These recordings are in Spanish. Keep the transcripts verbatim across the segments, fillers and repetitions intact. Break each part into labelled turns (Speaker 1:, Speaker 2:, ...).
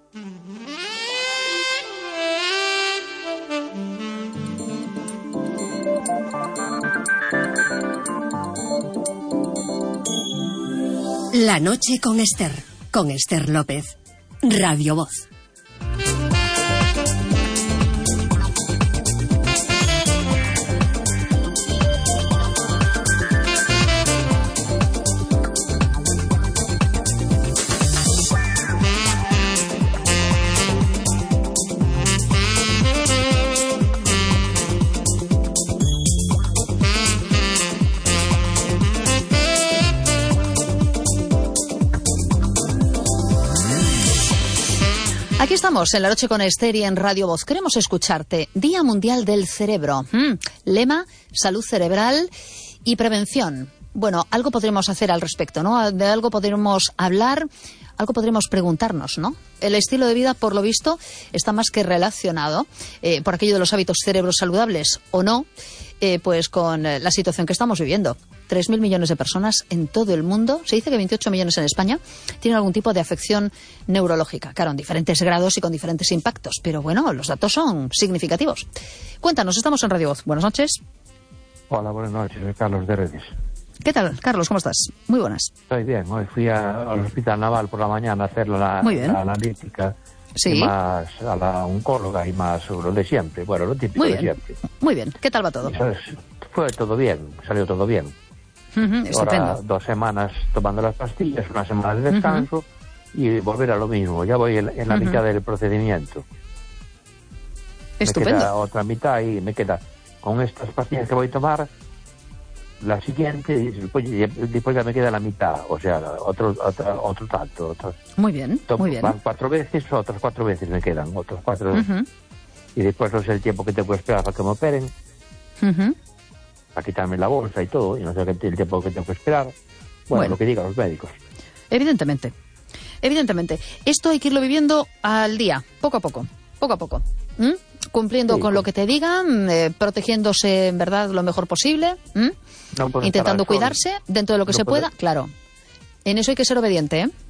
Speaker 1: La noche con Esther, con Esther López, Radio Voz.
Speaker 2: Aquí estamos, en La Noche con Esther y en Radio Voz. Queremos escucharte. Día Mundial del Cerebro. Mm, lema, salud cerebral y prevención. Bueno, algo podremos hacer al respecto, ¿no? De algo podremos hablar, algo podremos preguntarnos, ¿no? El estilo de vida, por lo visto, está más que relacionado, eh, por aquello de los hábitos cerebros saludables o no, eh, pues con eh, la situación que estamos viviendo. tres mil millones de personas en todo el mundo, se dice que veintiocho millones en España, tienen algún tipo de afección neurológica. Claro, en diferentes grados y con diferentes impactos, pero bueno, los datos son significativos. Cuéntanos, estamos en Radio Voz. Buenas noches.
Speaker 3: Hola, buenas noches, soy Carlos de Redes.
Speaker 2: ¿Qué tal, Carlos? ¿Cómo estás? Muy buenas.
Speaker 3: Estoy bien, hoy fui a, al Hospital Naval por la mañana a hacer la, la analítica.
Speaker 2: Sí.
Speaker 3: Y más a la oncóloga y más sobre lo de siempre. Bueno, lo típico
Speaker 2: Muy
Speaker 3: de
Speaker 2: bien.
Speaker 3: siempre.
Speaker 2: Muy bien. ¿Qué tal va todo?
Speaker 3: ¿Sabes? Fue todo bien, salió todo bien.
Speaker 2: Uh-huh, estupendo.
Speaker 3: Ahora dos semanas tomando las pastillas, una semana de descanso uh-huh. y volver a lo mismo. Ya voy en, en la uh-huh. mitad del procedimiento.
Speaker 2: Estupendo.
Speaker 3: Me queda otra mitad y me queda con estas pastillas que voy a tomar la siguiente y después, después ya me queda la mitad, o sea, otro otro, otro tanto. Otro.
Speaker 2: Muy bien,
Speaker 3: Tomo,
Speaker 2: muy bien.
Speaker 3: Van cuatro veces, otras cuatro veces me quedan, otros cuatro.
Speaker 2: Uh-huh.
Speaker 3: Y después no sé el tiempo que tengo que esperar para que me operen.
Speaker 2: Uh-huh.
Speaker 3: A quitarme la bolsa y todo, y no sé el tiempo que tengo que esperar. Bueno, bueno, lo que digan los médicos.
Speaker 2: Evidentemente, evidentemente. Esto hay que irlo viviendo al día, poco a poco, poco a poco. ¿Mm? Cumpliendo sí, con lo que te digan, eh, protegiéndose en verdad lo mejor posible, no intentando cuidarse dentro de lo que no se puede... pueda, claro. En eso hay que ser obediente, ¿eh?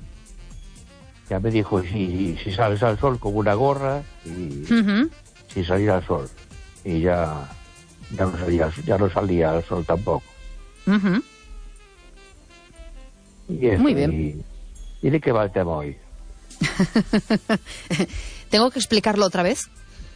Speaker 3: Ya me dijo, si, si sales al sol con una gorra y uh-huh. si salir al sol. Y ya... Ya no, salía, ya no salía al sol tampoco.
Speaker 2: Uh-huh.
Speaker 3: Y eso,
Speaker 2: Muy bien.
Speaker 3: Y, ¿Y de qué va el tema hoy?
Speaker 2: ¿Tengo que explicarlo otra vez?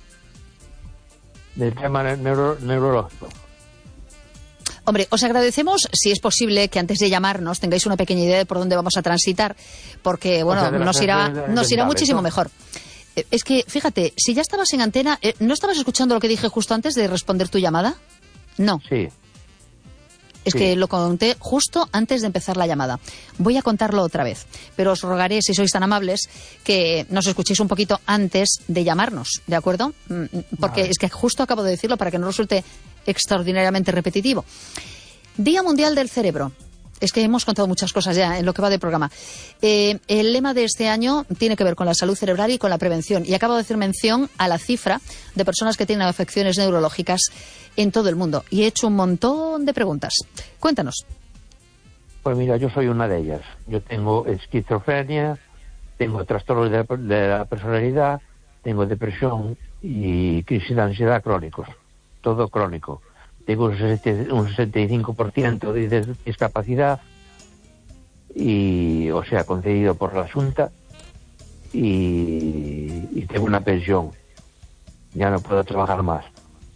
Speaker 3: Del tema neuro, neurológico.
Speaker 2: Hombre, os agradecemos, si es posible, que antes de llamarnos tengáis una pequeña idea de por dónde vamos a transitar, porque, bueno, o sea, nos irá, nos irá muchísimo ¿no? mejor. Es que, fíjate, si ya estabas en antena, ¿no estabas escuchando lo que dije justo antes de responder tu llamada? No.
Speaker 3: Sí.
Speaker 2: Es
Speaker 3: sí.
Speaker 2: que lo conté justo antes de empezar la llamada. Voy a contarlo otra vez, pero os rogaré, si sois tan amables, que nos escuchéis un poquito antes de llamarnos, ¿de acuerdo? Porque vale. Es que justo acabo de decirlo para que no resulte extraordinariamente repetitivo. Día Mundial del Cerebro. Es que hemos contado muchas cosas ya en lo que va del programa. Eh, el lema de este año tiene que ver con la salud cerebral y con la prevención. Y acabo de hacer mención a la cifra de personas que tienen afecciones neurológicas en todo el mundo. Y he hecho un montón de preguntas. Cuéntanos.
Speaker 3: Pues mira, yo soy una de ellas. Yo tengo esquizofrenia, tengo trastornos de, de la personalidad, tengo depresión y crisis de ansiedad crónicos. Todo crónico. Tengo un sesenta y cinco por ciento de discapacidad, y, o sea, concedido por la Junta, y, y tengo una pensión. Ya no puedo trabajar más.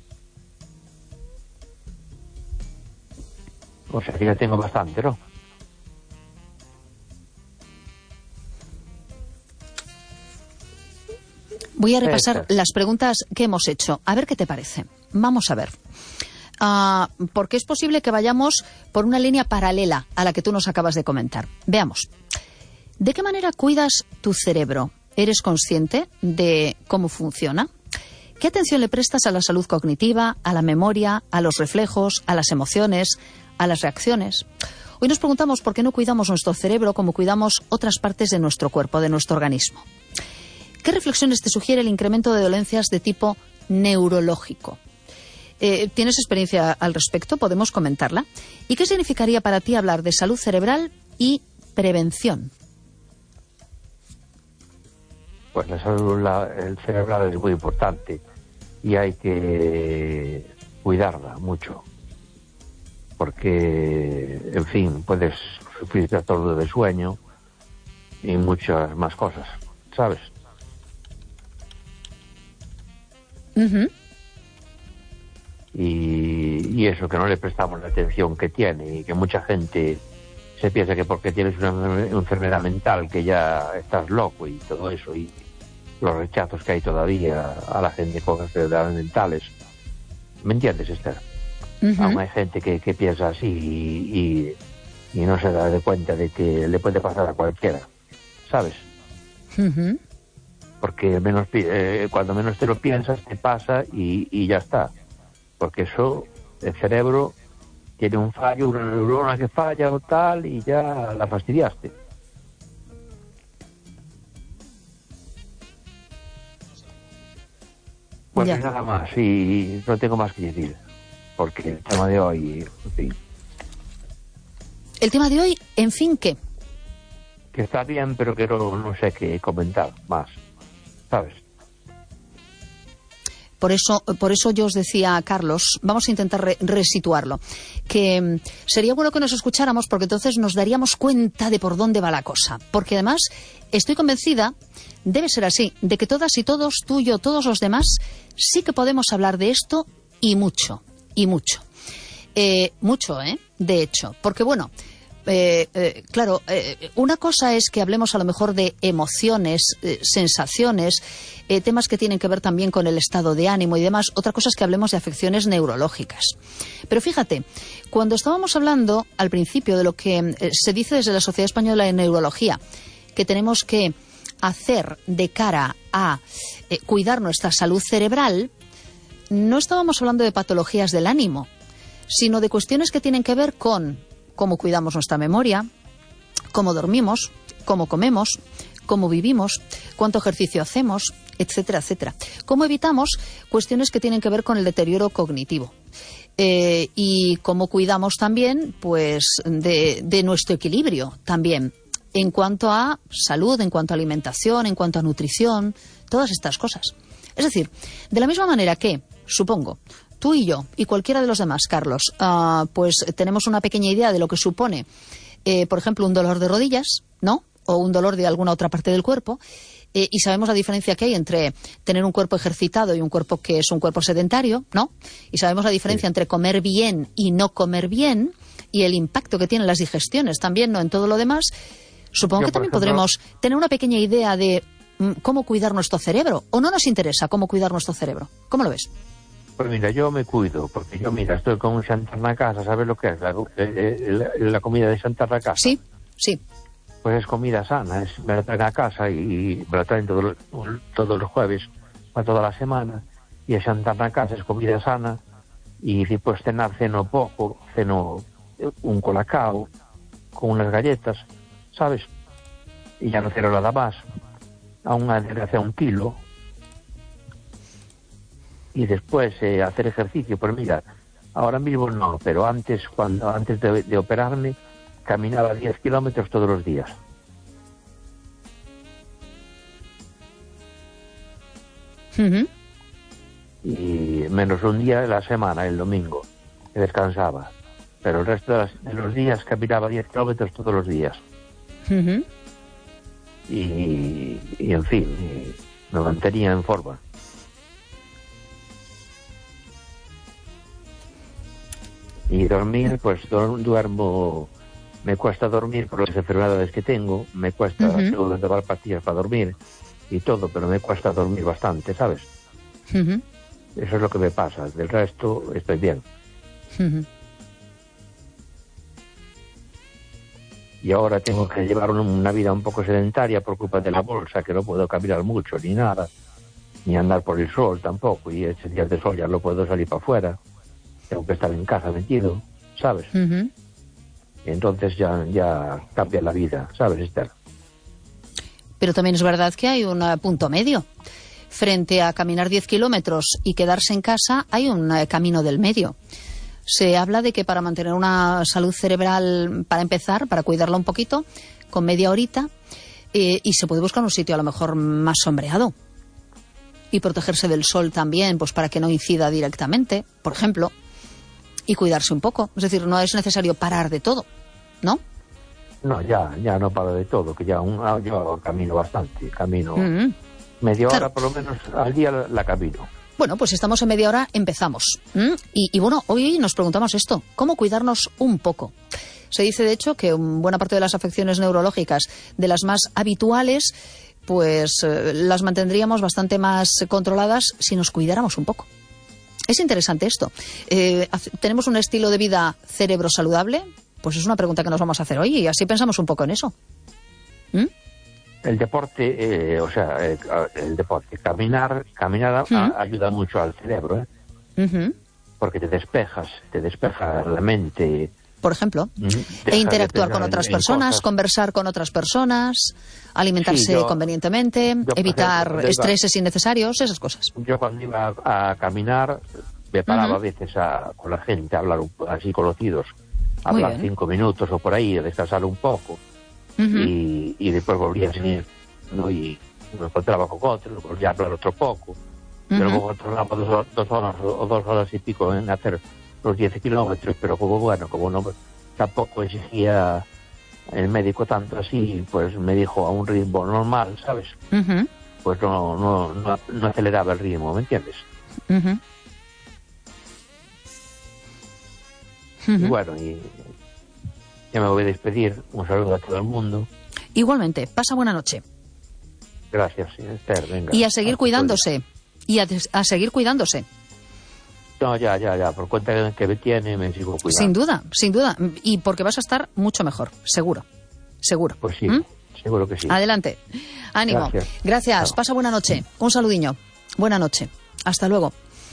Speaker 3: O sea, que ya tengo bastante, ¿no?
Speaker 2: Voy a repasar Estas. las preguntas que hemos hecho. A ver qué te parece. Vamos a ver. Uh, porque es posible que vayamos por una línea paralela a la que tú nos acabas de comentar. Veamos. ¿De qué manera cuidas tu cerebro? ¿Eres consciente de cómo funciona? ¿Qué atención le prestas a la salud cognitiva, a la memoria, a los reflejos, a las emociones, a las reacciones? Hoy nos preguntamos por qué no cuidamos nuestro cerebro como cuidamos otras partes de nuestro cuerpo, de nuestro organismo. ¿Qué reflexiones te sugiere el incremento de dolencias de tipo neurológico? Eh, ¿Tienes experiencia al respecto? ¿Podemos comentarla? ¿Y qué significaría para ti hablar de salud cerebral y prevención?
Speaker 3: pues la salud la, el cerebral es muy importante y hay que cuidarla mucho, porque, en fin, puedes sufrir trastorno de sueño y muchas más cosas, ¿sabes?
Speaker 2: Uh-huh.
Speaker 3: Y, y eso, que no le prestamos la atención que tiene, y que mucha gente se piensa que porque tienes una enfermedad mental que ya estás loco y todo eso, y los rechazos que hay todavía a la gente con enfermedades mentales. ¿Me entiendes, Esther? Uh-huh. Aún hay gente que, que piensa así y, y, y no se da de cuenta de que le puede pasar a cualquiera, ¿sabes?
Speaker 2: Uh-huh.
Speaker 3: Porque menos eh, cuando menos te lo piensas te pasa y, y ya está. Porque eso, el cerebro tiene un fallo, una neurona que falla o tal, y ya la fastidiaste. Pues ya. Nada más, y no tengo más que decir, porque el tema de hoy, en fin.
Speaker 2: ¿El tema de hoy, en fin, qué?
Speaker 3: Que está bien, pero que no, no sé qué comentar más, ¿sabes?
Speaker 2: Por eso, por eso yo os decía, Carlos, vamos a intentar re resituarlo, que mm, sería bueno que nos escucháramos, porque entonces nos daríamos cuenta de por dónde va la cosa. Porque además estoy convencida, debe ser así, de que todas y todos, tú y yo, todos los demás, sí que podemos hablar de esto y mucho, y mucho. Eh, mucho, ¿eh? De hecho, porque bueno... Eh, eh, claro, eh, una cosa es que hablemos a lo mejor de emociones, eh, sensaciones, eh, temas que tienen que ver también con el estado de ánimo y demás. Otra cosa es que hablemos de afecciones neurológicas. Pero fíjate, cuando estábamos hablando al principio de lo que eh, se dice desde la Sociedad Española de Neurología, que tenemos que hacer de cara a eh, cuidar nuestra salud cerebral, no estábamos hablando de patologías del ánimo, sino de cuestiones que tienen que ver con cómo cuidamos nuestra memoria, cómo dormimos, cómo comemos, cómo vivimos, cuánto ejercicio hacemos, etcétera, etcétera. Cómo evitamos cuestiones que tienen que ver con el deterioro cognitivo. Eh, y cómo cuidamos también, pues, de, de nuestro equilibrio también, en cuanto a salud, en cuanto a alimentación, en cuanto a nutrición, todas estas cosas. Es decir, de la misma manera que, supongo, tú y yo, y cualquiera de los demás, Carlos, uh, pues tenemos una pequeña idea de lo que supone, eh, por ejemplo, un dolor de rodillas, ¿no? O un dolor de alguna otra parte del cuerpo, eh, y sabemos la diferencia que hay entre tener un cuerpo ejercitado y un cuerpo que es un cuerpo sedentario, ¿no? Y sabemos la diferencia sí. entre comer bien y no comer bien, y el impacto que tienen las digestiones también, ¿no? En todo lo demás. Supongo yo, que también ejemplo, podremos tener una pequeña idea de mm, cómo cuidar nuestro cerebro, o no nos interesa cómo cuidar nuestro cerebro. ¿Cómo lo ves?
Speaker 3: Pues mira, yo me cuido, porque yo, mira, estoy con un Xantar na casa, ¿sabes lo que es? La, la, la comida de Xantar na casa.
Speaker 2: Sí, sí.
Speaker 3: Pues es comida sana, es, me la traen a casa y me la traen todos todos los jueves, para toda la semana, y el Xantar na casa es comida sana, y después cenar ceno poco, ceno un colacao, con unas galletas, ¿sabes? Y ya no ceno nada más, aún hace un kilo. Y después eh, hacer ejercicio. Pues mira, ahora mismo no, pero antes cuando antes de, de operarme caminaba diez kilómetros todos los días.
Speaker 2: Uh-huh.
Speaker 3: Y menos un día de la semana, el domingo, que descansaba. Pero el resto de, las, de los días caminaba diez kilómetros todos los días.
Speaker 2: Uh-huh.
Speaker 3: y, y en fin, y me mantenía en forma. Y dormir, pues duermo, me cuesta dormir por las enfermedades que tengo, me cuesta, uh-huh. tengo que tomar pastillas para dormir y todo, pero me cuesta dormir bastante, ¿sabes?
Speaker 2: Uh-huh.
Speaker 3: Eso es lo que me pasa, del resto estoy bien.
Speaker 2: Uh-huh.
Speaker 3: Y ahora tengo que llevar una vida un poco sedentaria por culpa de la bolsa, que no puedo caminar mucho ni nada, ni andar por el sol tampoco, y ese día de sol ya no puedo salir para afuera. Tengo que estar en casa metido, ¿sabes?
Speaker 2: Uh-huh.
Speaker 3: Entonces ya, ya cambia la vida, ¿sabes, Esther?
Speaker 2: Pero también es verdad que hay un uh, punto medio. Frente a caminar diez kilómetros y quedarse en casa, hay un uh, camino del medio. Se habla de que para mantener una salud cerebral, para empezar, para cuidarla un poquito, con media horita, Eh, y se puede buscar un sitio a lo mejor más sombreado. Y protegerse del sol también, pues para que no incida directamente, por ejemplo. Y cuidarse un poco. Es decir, no es necesario parar de todo, ¿no?
Speaker 3: No, ya, ya no paro de todo, que ya un, yo camino bastante, camino
Speaker 2: Mm-hmm.
Speaker 3: media hora
Speaker 2: Claro.
Speaker 3: por lo menos al día la, la camino.
Speaker 2: Bueno, pues estamos en media hora, empezamos. ¿Mm? Y, y bueno, hoy nos preguntamos esto, ¿cómo cuidarnos un poco? Se dice, de hecho, que buena parte de las afecciones neurológicas, de las más habituales, pues eh, las mantendríamos bastante más controladas si nos cuidáramos un poco. Es interesante esto. Eh, ¿Tenemos un estilo de vida cerebro saludable? Pues es una pregunta que nos vamos a hacer hoy y así pensamos un poco en eso. ¿Mm?
Speaker 3: El deporte, eh, o sea, eh, el deporte, caminar, caminar
Speaker 2: ¿Mm?
Speaker 3: a, ayuda mucho al cerebro, ¿eh?
Speaker 2: Uh-huh.
Speaker 3: Porque te despejas, te despeja la mente.
Speaker 2: Por ejemplo,
Speaker 3: Mm,
Speaker 2: e interactuar con
Speaker 3: en-
Speaker 2: otras
Speaker 3: en
Speaker 2: personas,
Speaker 3: cosas.
Speaker 2: conversar con otras personas, alimentarse
Speaker 3: Sí, yo-
Speaker 2: convenientemente,
Speaker 3: yo, por
Speaker 2: evitar
Speaker 3: ejemplo, yo iba-
Speaker 2: estreses innecesarios, esas cosas.
Speaker 3: Yo cuando iba a, a caminar, me paraba
Speaker 2: Ujú.
Speaker 3: a veces a, con la gente, a hablar un- así conocidos, a
Speaker 2: Muy
Speaker 3: hablar
Speaker 2: bien.
Speaker 3: cinco minutos o por ahí, a descansar un poco.
Speaker 2: Ujú.
Speaker 3: y, y después volvía a seguir, ¿no? Y me encontraba con otro, volvía a hablar otro poco. Y
Speaker 2: Ujú.
Speaker 3: luego tornaba dos, hor- dos horas o dos horas y pico en hacer los diez kilómetros, pero como bueno, como no tampoco exigía el médico tanto así, pues me dijo a un ritmo normal, ¿sabes?
Speaker 2: Ujú.
Speaker 3: Pues no, no, no, no aceleraba el ritmo, ¿me entiendes?
Speaker 2: Ujú.
Speaker 3: Y
Speaker 2: Ujú.
Speaker 3: bueno, y ya me voy a despedir. Un saludo a todo el mundo.
Speaker 2: Igualmente, pasa buena noche.
Speaker 3: Gracias, Esther. Venga.
Speaker 2: Y a seguir
Speaker 3: Hasta
Speaker 2: cuidándose. Y a, des- a seguir cuidándose.
Speaker 3: luego. No, ya, ya, ya. Por cuenta que me tiene, me sigo cuidando.
Speaker 2: Sin duda, sin duda. Y porque vas a estar mucho mejor, seguro. Seguro.
Speaker 3: Pues sí,
Speaker 2: ¿Mm?
Speaker 3: seguro que sí.
Speaker 2: Adelante. Ánimo.
Speaker 3: Gracias.
Speaker 2: Gracias.
Speaker 3: Chao.
Speaker 2: Pasa buena noche. Un saludiño. Buena noche. Hasta luego.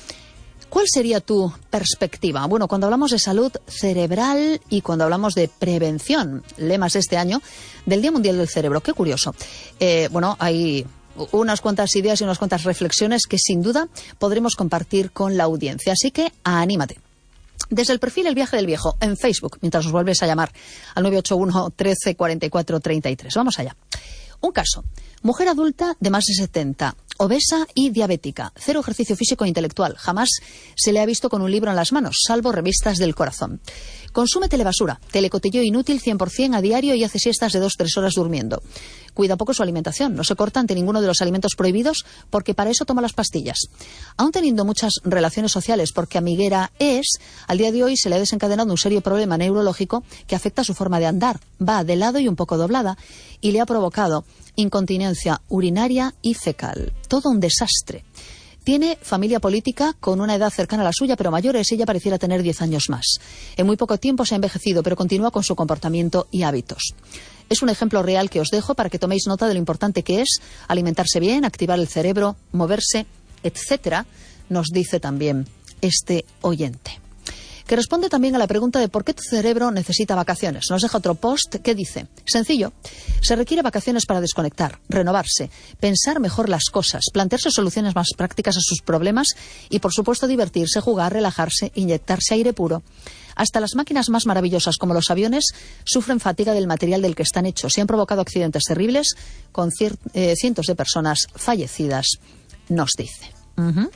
Speaker 2: ¿Cuál sería tu perspectiva? Bueno, cuando hablamos de salud cerebral y cuando hablamos de prevención, lemas de este año del Día Mundial del Cerebro. Qué curioso. Eh, bueno, hay unas cuantas ideas y unas cuantas reflexiones que sin duda podremos compartir con la audiencia. Así que anímate. Desde el perfil El Viaje del Viejo en Facebook, mientras nos vuelves a llamar al nueve ocho uno, trece, cuarenta y cuatro, treinta y tres. Vamos allá. Un caso. Mujer adulta de más de setenta, obesa y diabética. Cero ejercicio físico e intelectual. Jamás se le ha visto con un libro en las manos, salvo revistas del corazón. Consume telebasura, telecotilleo inútil cien por ciento a diario y hace siestas de dos a tres horas durmiendo. Cuida poco su alimentación, no se corta ante ninguno de los alimentos prohibidos porque para eso toma las pastillas. Aún teniendo muchas relaciones sociales porque amiguera es, al día de hoy se le ha desencadenado un serio problema neurológico que afecta su forma de andar. Va de lado y un poco doblada y le ha provocado incontinencia urinaria y fecal. Todo un desastre. Tiene familia política con una edad cercana a la suya, pero mayores. Ella pareciera tener diez años más. En muy poco tiempo se ha envejecido, pero continúa con su comportamiento y hábitos. Es un ejemplo real que os dejo para que toméis nota de lo importante que es alimentarse bien, activar el cerebro, moverse, etcétera, nos dice también este oyente. Que responde también a la pregunta de por qué tu cerebro necesita vacaciones. Nos deja otro post que dice, sencillo, se requiere vacaciones para desconectar, renovarse, pensar mejor las cosas, plantearse soluciones más prácticas a sus problemas y, por supuesto, divertirse, jugar, relajarse, inyectarse aire puro. Hasta las máquinas más maravillosas como los aviones sufren fatiga del material del que están hechos y han provocado accidentes terribles con cier- eh, cientos de personas fallecidas, nos dice. Uh-huh.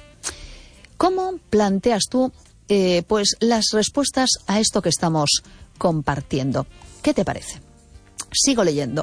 Speaker 2: ¿Cómo planteas tú Eh, pues las respuestas a esto que estamos compartiendo? ¿Qué te parece? Sigo leyendo.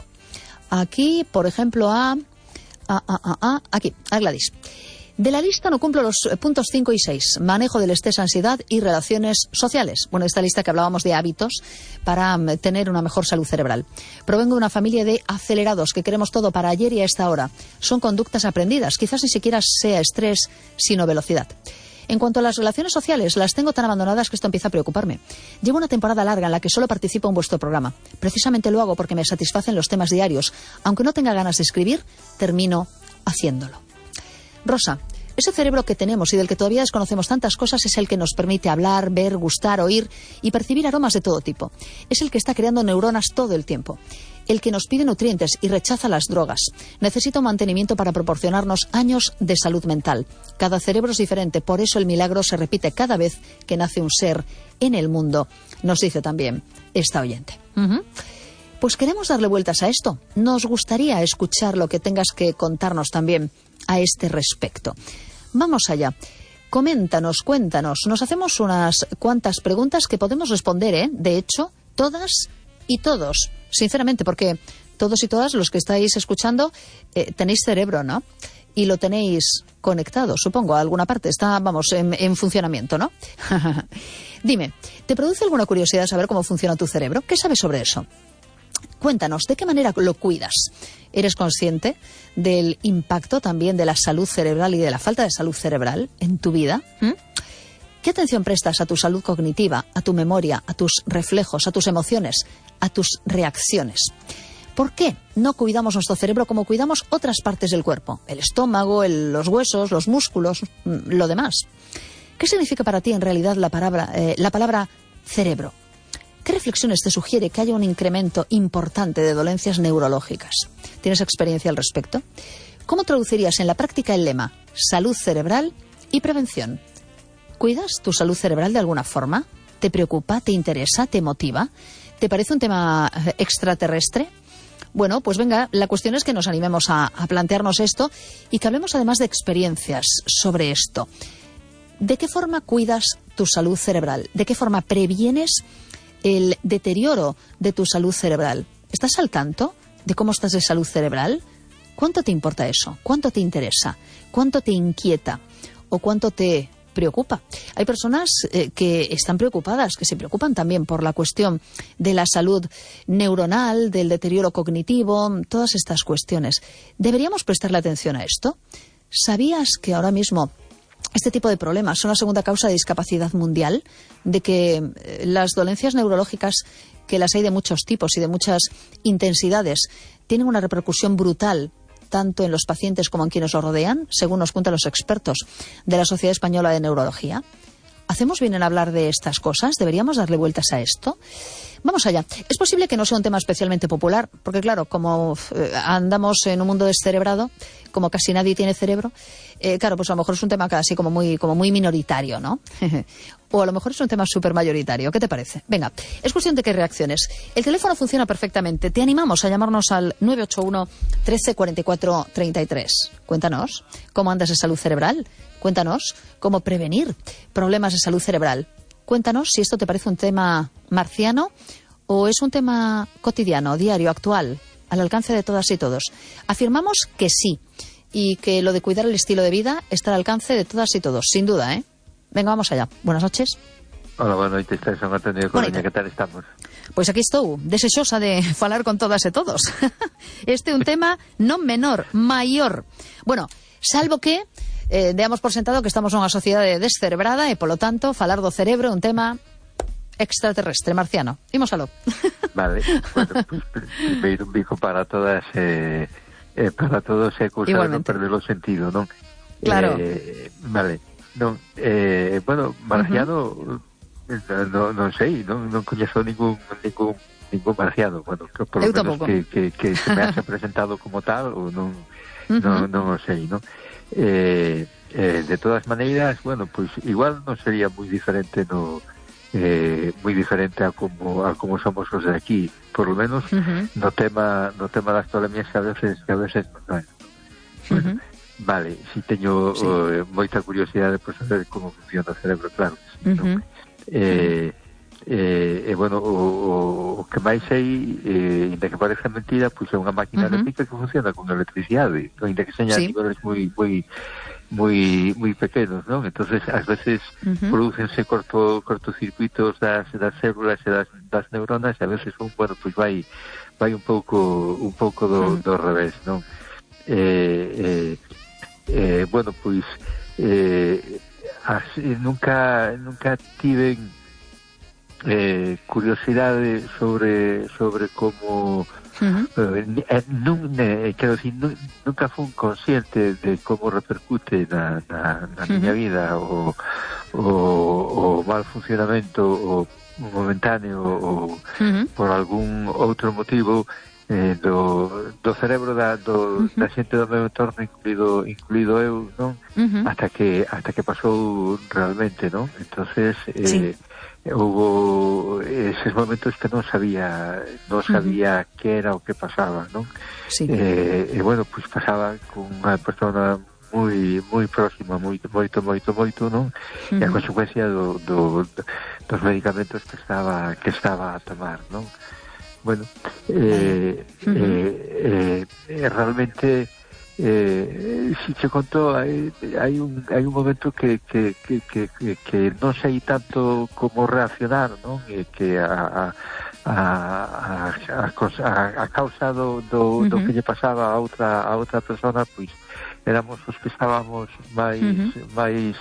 Speaker 2: Aquí, por ejemplo, a, a, a, a, a aquí, a Gladys. De la lista no cumplo los puntos cinco y seis. Manejo del estrés, ansiedad y relaciones sociales. Bueno, esta lista que hablábamos de hábitos para um, tener una mejor salud cerebral. Provengo de una familia de acelerados que queremos todo para ayer y a esta hora. Son conductas aprendidas. Quizás ni siquiera sea estrés, sino velocidad. En cuanto a las relaciones sociales, las tengo tan abandonadas que esto empieza a preocuparme. Llevo una temporada larga en la que solo participo en vuestro programa. Precisamente lo hago porque me satisfacen los temas diarios. Aunque no tenga ganas de escribir, termino haciéndolo. Rosa, ese cerebro que tenemos y del que todavía desconocemos tantas cosas es el que nos permite hablar, ver, gustar, oír y percibir aromas de todo tipo. Es el que está creando neuronas todo el tiempo. El que nos pide nutrientes y rechaza las drogas. Necesita un mantenimiento para proporcionarnos años de salud mental. Cada cerebro es diferente, por eso el milagro se repite cada vez que nace un ser en el mundo, nos dice también esta oyente. Uh-huh. Pues queremos darle vueltas a esto. Nos gustaría escuchar lo que tengas que contarnos también a este respecto. Vamos allá. Coméntanos, cuéntanos. Nos hacemos unas cuantas preguntas que podemos responder, ¿eh? De hecho, todas y todos, sinceramente, porque todos y todas los que estáis escuchando eh, tenéis cerebro, ¿no? Y lo tenéis conectado, supongo, a alguna parte. Está, vamos, en, en funcionamiento, ¿no? Dime, ¿te produce alguna curiosidad saber cómo funciona tu cerebro? ¿Qué sabes sobre eso? Cuéntanos, ¿de qué manera lo cuidas? ¿Eres consciente del impacto también de la salud cerebral y de la falta de salud cerebral en tu vida? ¿Mm? ¿Qué atención prestas a tu salud cognitiva, a tu memoria, a tus reflejos, a tus emociones, a tus reacciones? ¿Por qué no cuidamos nuestro cerebro como cuidamos otras partes del cuerpo? El estómago, el, los huesos, los músculos, lo demás. ¿Qué significa para ti en realidad la palabra, eh, la palabra cerebro? ¿Qué reflexiones te sugiere que haya un incremento importante de dolencias neurológicas? ¿Tienes experiencia al respecto? ¿Cómo traducirías en la práctica el lema salud cerebral y prevención? ¿Cuidas tu salud cerebral de alguna forma? ¿Te preocupa? ¿Te interesa? ¿Te motiva? ¿Te parece un tema extraterrestre? Bueno, pues venga, la cuestión es que nos animemos a, a plantearnos esto y que hablemos además de experiencias sobre esto. ¿De qué forma cuidas tu salud cerebral? ¿De qué forma previenes el deterioro de tu salud cerebral? ¿Estás al tanto de cómo estás de salud cerebral? ¿Cuánto te importa eso? ¿Cuánto te interesa? ¿Cuánto te inquieta? ¿O cuánto te preocupa? Hay personas eh, que están preocupadas, que se preocupan también por la cuestión de la salud neuronal, del deterioro cognitivo, todas estas cuestiones. ¿Deberíamos prestarle atención a esto? ¿Sabías que ahora mismo este tipo de problemas son la segunda causa de discapacidad mundial? De que eh, las dolencias neurológicas, que las hay de muchos tipos y de muchas intensidades, tienen una repercusión brutal tanto en los pacientes como en quienes los rodean, según nos cuentan los expertos de la Sociedad Española de Neurología. ¿Hacemos bien en hablar de estas cosas? ¿Deberíamos darle vueltas a esto? Vamos allá. Es posible que no sea un tema especialmente popular, porque claro, como eh, andamos en un mundo descerebrado, como casi nadie tiene cerebro, eh, claro, pues a lo mejor es un tema casi como muy, como muy minoritario, ¿no? O a lo mejor es un tema súper mayoritario. ¿Qué te parece? Venga, es cuestión de que reacciones. El teléfono funciona perfectamente. Te animamos a llamarnos al nueve ocho uno, trece, cuarenta y cuatro, treinta y tres. Cuéntanos cómo andas de salud cerebral. Cuéntanos cómo prevenir problemas de salud cerebral. Cuéntanos si esto te parece un tema marciano o es un tema cotidiano, diario, actual, al alcance de todas y todos. Afirmamos que sí, y que lo de cuidar el estilo de vida está al alcance de todas y todos, sin duda, ¿eh? Venga, vamos allá. Buenas noches.
Speaker 4: Hola, boa noite, estáis San Antonio de Coruña, que tal estamos?
Speaker 2: Pois aquí estou, desexosa de falar con todas e todos. Este é un tema non menor, maior. Bueno, salvo que eh, deamos por sentado que estamos nunha sociedade descerebrada e, polo tanto, falar do cerebro é un tema extraterrestre, marciano. Imos aló.
Speaker 4: Vale, bueno, pues, primeiro un bico para todas, eh, eh, para todos é cousa de non perder o sentido, non?
Speaker 2: Claro.
Speaker 4: Eh, vale, non, eh, bueno, marciano, uh-huh. non, non sei, non, non coñezo ningún, ningún, ningún marciano, bueno, que por lo
Speaker 2: Eu
Speaker 4: menos que, que, que se me haxe presentado como tal, ou non, uh-huh. non, non o sei, non? Eh, eh, de todas maneiras, bueno, pois pues, igual non sería moi diferente no eh, moi diferente a como a como somos os de aquí, por lo menos uh-huh. no tema no tema das tolemias que a veces que a veces non, bueno, uh-huh. vale, si teño sí. uh, moita curiosidade por saber como funciona o cerebro, claro, uh-huh. non? Eh, eh, eh, bueno, o, o que máis sei, eh, inda que parece mentira, pois pues é unha máquina uh-huh. eléctrica que funciona con electricidade, inda que seña sí. niveles moi moi moi moi pequenos, non? Entonces, ás veces uh-huh. prodúcense corto cortocircuitos das das células e das das neuronas, e a veces un, bueno, pois pues vai vai un pouco un pouco do uh-huh. do revés, non? Eh, eh, eh, bueno, pois eh, así, nunca nunca tiven eh, curiosidade sobre sobre como uh-huh. eh, nun, eh, quero decir, nun, nunca fui consciente de como repercute na, na, na uh-huh. miña vida o, o, o mal funcionamento o momentáneo ou uh-huh. por algún outro motivo eh, do, do cerebro da, do, uh-huh. da xente do meu entorno, incluído, incluído eu, non? Uh-huh. Hasta que hasta que pasou realmente, non? Entonces eh, sí. hubo eses momentos que non sabía non sabía uh-huh. que era o que pasaba, non?
Speaker 2: Sí.
Speaker 4: Eh, e bueno, pois pues pasaba con unha persona moi moi próxima, moito, moito, moito, moito, non? Uh-huh. E a consecuencia do, do, dos medicamentos que estaba que estaba a tomar, non? Bueno, eh, uh-huh. eh, eh, realmente eh, si che conto hai, hai un hai un momento que que, que, que, que, que non sei tanto como reaccionar, non? E que a, a A, a, a, a causa do, do, uh-huh. do que lle pasaba a outra a outra persona, pois éramos os que estábamos máis uh-huh. máis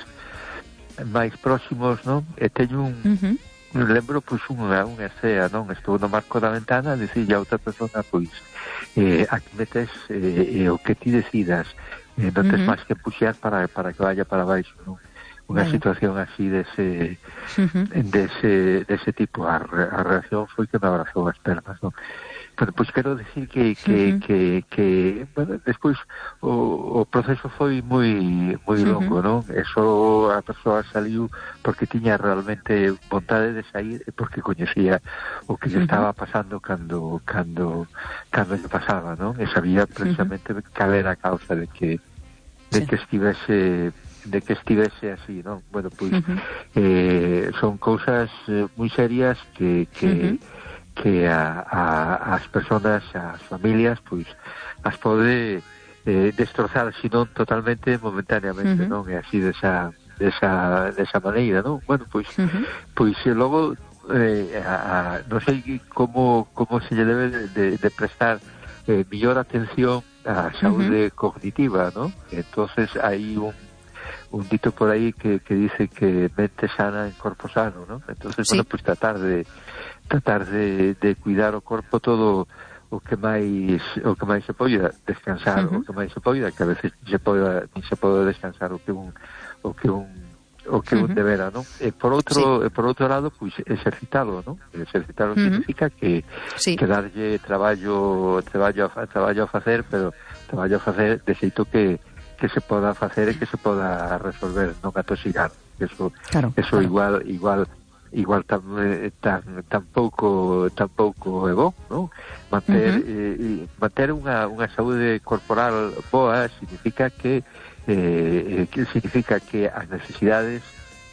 Speaker 4: máis próximos, non? E teño un uh-huh. lembro pois unha unha escena, non? Estou no marco da ventana, dicille a outra persona, pois eh, aquí metes eh, o que ti decidas, eh, non tes uh-huh. máis que puxear para para que vaya para baixo, non? Unha vale. situación así dese uh-huh. dese dese tipo. A, a reacción foi que me abrazou as pernas, non? Pero pois quero decir que que, uh-huh. que, que bueno, despois o, o proceso foi moi moi longo, uh-huh. non? Eso a persoa saliu porque tiña realmente vontade de sair e porque coñecía o que lle uh-huh. estaba pasando cando cando cando lle pasaba, non? E sabía precisamente uh-huh. cal era a causa de que de sí. que estivese de que estivese así, non? Bueno, pois uh-huh. eh, son cousas eh, moi serias que que, uh-huh. que a, a, as persoas, as familias, pois as pode eh, destrozar, si non totalmente, momentaneamente, uh-huh. non? E así desa, desa, desa maneira, non? Bueno, pois uh-huh. pois e logo eh, a, a, non sei como, como se lle debe de, de, de prestar eh, millor atención á saúde uh-huh. cognitiva, non? Entonces hai un un dito por aí que, que dice que mente sana en corpo sano, ¿no? Entonces, sí. bueno, pues tratar de tratar de, de cuidar o corpo todo o que máis o que máis se poida, descansar uh-huh. o que máis se poida, que a veces se poida, ni se pode descansar o que un o que un o que uh-huh. un debera, ¿no? E por outro, sí. e por outro lado, pois pues, exercitalo, ¿no? Exercitalo uh-huh. significa que sí. que darlle traballo, traballo a, traballo a facer, pero traballo a facer de xeito que que se poda facer e que se poda resolver, non atosigar. Eso, claro, eso claro. igual, igual, igual tan, tan, tampouco, tampouco é bo, non? Manter, uh-huh. eh, manter unha, unha saúde corporal boa significa que, eh, que significa que as necesidades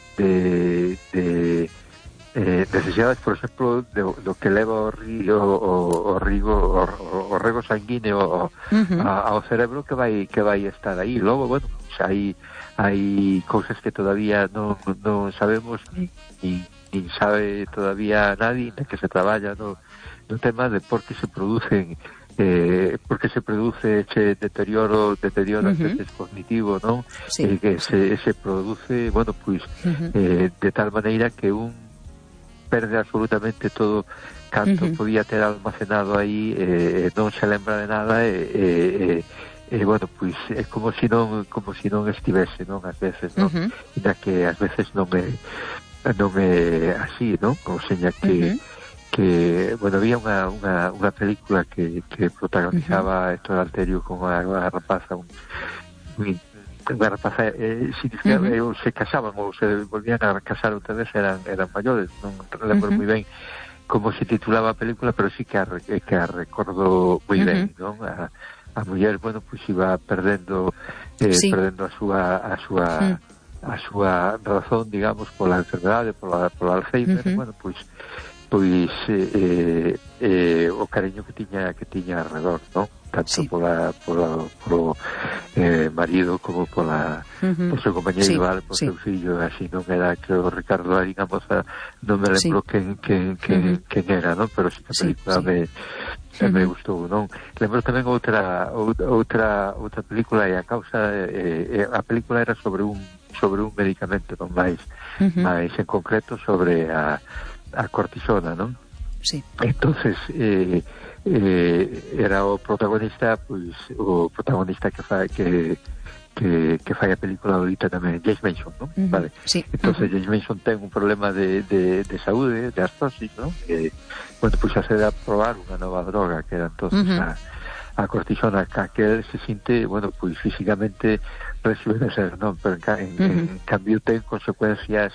Speaker 4: de, de eh, necesidades, por exemplo, do, do que leva o río o, o rigo o, o rego sanguíneo uh-huh. a, ao cerebro que vai que vai estar aí. Logo, bueno, pues hai hai cousas que todavía non, non sabemos ni, ni, ni sabe todavía nadie, de que se traballa no, no tema de por que se producen eh, porque se produce ese deterioro deterioro uh-huh. veces cognitivo, non? Sí, eh, que sí. se, se produce, bueno, pues uh-huh. eh, de tal maneira que un perde absolutamente todo canto uh-huh. podía ter almacenado aí, eh, non se lembra de nada e eh, eh, eh, bueno, pois é como si non como si non estivese, non? Ás veces, non? Uh-huh. Ainda que ás veces non é non é así, non? Como seña que uh-huh. que, bueno, había unha, unha, unha película que, que protagonizaba uh-huh. Héctor Alterio con unha, unha rapaza un, un unha rapaza eh, significa, uh-huh. eh, se casaban ou se volvían a casar outra vez, eran, eran maiores, non lembro uh-huh. moi ben como se titulaba a película, pero sí que a, que a recordo moi uh-huh. ben, non? A, a muller, bueno, pois pues iba perdendo eh, sí. perdendo a súa a súa uh-huh. a súa razón, digamos, pola enfermedade, pola, pola Alzheimer, uh-huh. bueno, pois pois eh, eh, o cariño que tiña que tiña alrededor, non? Tanto sí. pola, pola, polo eh, marido como pola uh-huh. por seu compañeiro sí. igual, por sí. seu fillo, así non era, creo, Ricardo Ari, unha moza, non me lembro sí. quen, quen, quen, uh-huh. quen era, non? Pero sí que a película sí, sí. me, uh-huh. me gustou, non? Lembro tamén outra outra outra película, e a causa eh, a película era sobre un sobre un medicamento, non máis uh-huh. máis en concreto sobre a, a cortisona, non?
Speaker 2: Sí.
Speaker 4: Entonces eh Eh, era o protagonista, pois o protagonista que fai que que, que fai a película ahorita tamén, James Mason, non? Uh-huh. Vale.
Speaker 2: Sí.
Speaker 4: Entonces uh-huh. James Mason ten un problema de, de, de saúde, de artrosis, non? Que, bueno, pois pues, hace de probar unha nova droga que era entonces uh-huh. a, a cortisona, que él se sinte, bueno, pois pues, físicamente rejuvenecer, non? Pero en, en, uh-huh. en cambio ten consecuencias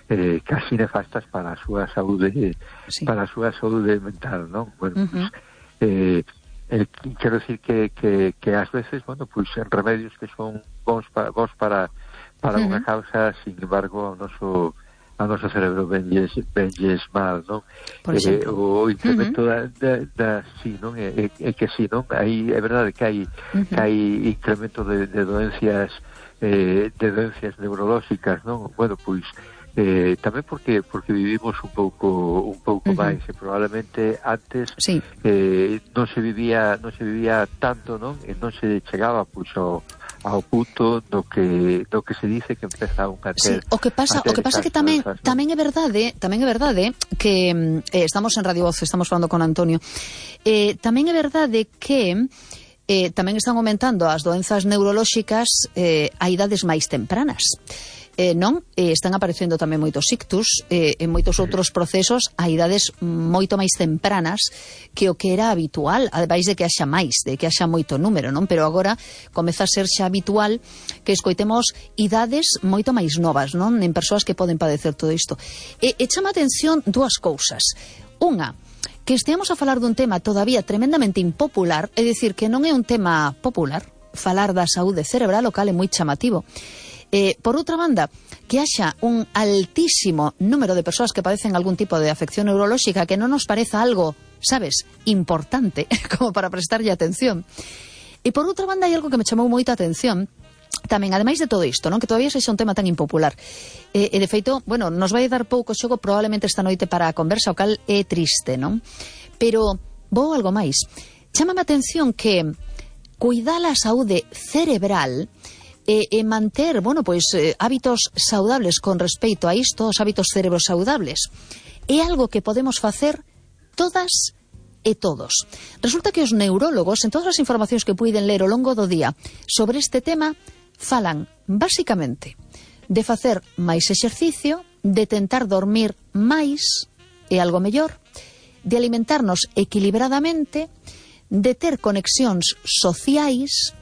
Speaker 4: eh, casi nefastas para a súa saúde sí. para a súa saúde mental, non? Bueno, uh-huh. pues, eh, eh, quero decir que, que, que ás veces, bueno, pues remedios que son bons para, bons para, para uh-huh. unha causa, sin embargo, o noso ao noso cerebro venlles, venlles mal, non? Eh, o incremento uh-huh. da, da, da sí, non? É, é que sí, non? Aí é verdade que hai, uh-huh. que hai incremento de, de doencias eh, de doencias neurolóxicas, non? Bueno, pois eh, tamén porque porque vivimos un pouco un pouco uh-huh. máis, e probablemente antes sí. eh, non se vivía non se vivía tanto, non? E non se chegaba pois ao ao punto do que do que se dice que empeza un a ter.
Speaker 2: Sí, o que pasa, o que pasa que tamén cosas, ¿no? tamén é verdade, tamén é verdade que eh, estamos en Radio Voz, estamos falando con Antonio. Eh, tamén é verdade que eh, tamén están aumentando as doenzas neurolóxicas eh, a idades máis tempranas. Eh, non? Eh, están aparecendo tamén moitos ictus eh, en moitos outros procesos a idades moito máis tempranas que o que era habitual, ademais de que haxa máis, de que haxa moito número, non? Pero agora comeza a ser xa habitual que escoitemos idades moito máis novas, non? En persoas que poden padecer todo isto. E, e chama atención dúas cousas. Unha, que esteamos a falar dun tema todavía tremendamente impopular, é dicir, que non é un tema popular, falar da saúde cerebral, o cal é moi chamativo. Eh, por outra banda, que haxa un altísimo número de persoas que padecen algún tipo de afección neurolóxica que non nos pareza algo, sabes, importante, como para prestarlle atención. E por outra banda, hai algo que me chamou moita atención, tamén, ademais de todo isto, non? Que todavía sexa un tema tan impopular. E, e de feito, bueno, nos vai dar pouco xogo probablemente esta noite para a conversa, o cal é triste, non? Pero vou algo máis. Chámame a atención que cuidar a saúde cerebral e, e manter, bueno, pois, eh, hábitos saudables con respeito a isto, os hábitos cerebros saudables, é algo que podemos facer todas e todos. Resulta que os neurólogos, en todas as informacións que puiden ler ao longo do día sobre este tema, falan, basicamente, de facer máis exercicio, de tentar dormir máis e algo mellor, de alimentarnos equilibradamente, de ter conexións sociais,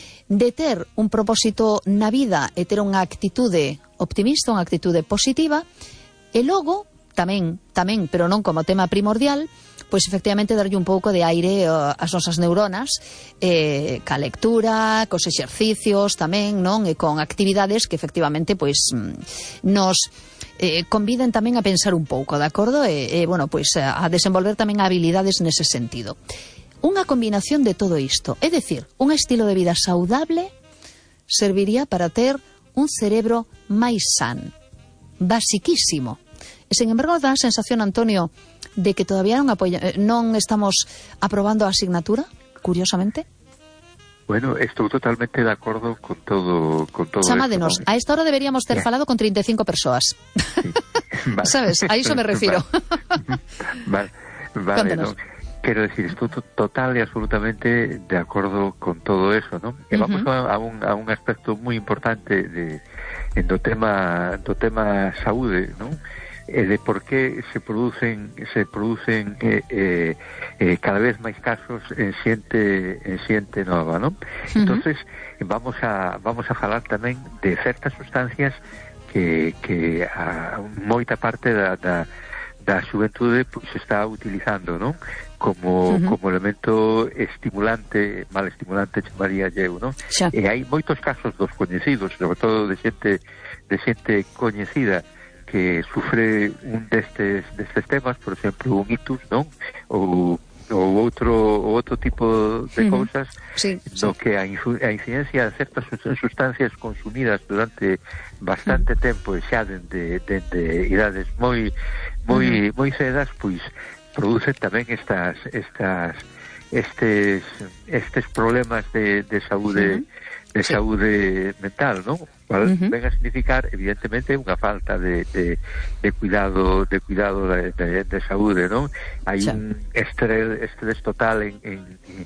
Speaker 2: de ter un propósito na vida e ter unha actitude optimista, unha actitude positiva, e logo, tamén, tamén, pero non como tema primordial, pois efectivamente darlle un pouco de aire ás nosas neuronas, eh, ca lectura, cos exercicios tamén, non? E con actividades que efectivamente pois nos eh, conviden tamén a pensar un pouco, de acordo? E, e bueno, pois a desenvolver tamén habilidades nese sentido. Unha combinación de todo isto, é dicir, un estilo de vida saudable serviría para ter un cerebro máis san, basiquísimo. E, sen embargo, dá a sensación, Antonio, de que todavía non, apoya, non estamos aprobando a asignatura, curiosamente.
Speaker 4: Bueno, estou totalmente de acordo con todo con todo
Speaker 2: Chamádenos, esto, ¿no? A esta hora deberíamos ter yeah. falado con treinta e cinco persoas. Sí. Vale. Sabes, a iso me refiro.
Speaker 4: Vale, vale, vale no. Quero decir, estou total e absolutamente de acordo con todo eso, ¿no? E vamos uh-huh. a, a, un, a un aspecto moi importante de, do tema do tema saúde, ¿no? E de por qué se producen se producen eh, eh, eh, cada vez máis casos en xente en xente nova, ¿no? Uh-huh. Entonces vamos a vamos a falar tamén de certas sustancias que que a moita parte da da da xuventude pois pues, está utilizando, ¿no? Como uh-huh. como elemento estimulante, mal estimulante chamaría eu, ¿no? Xa. E hai moitos casos dos coñecidos, sobre todo de xente de xente coñecida que sufre un destes destes temas, por exemplo, un ictus, non? Ou ou outro outro tipo de uh-huh. cousas sí, no sí. que a, a incidencia de certas sustancias consumidas durante bastante uh-huh. tempo e xa dende de, de idades moi moi uh-huh. moi cedas, pois produce tamén estas estas estes estes problemas de, de saúde uh-huh. de sí. saúde mental, non? Cual uh-huh. ven a significar evidentemente unha falta de, de, de cuidado de cuidado de, de, de saúde, non? Hai sí. un estrés estrés total en en,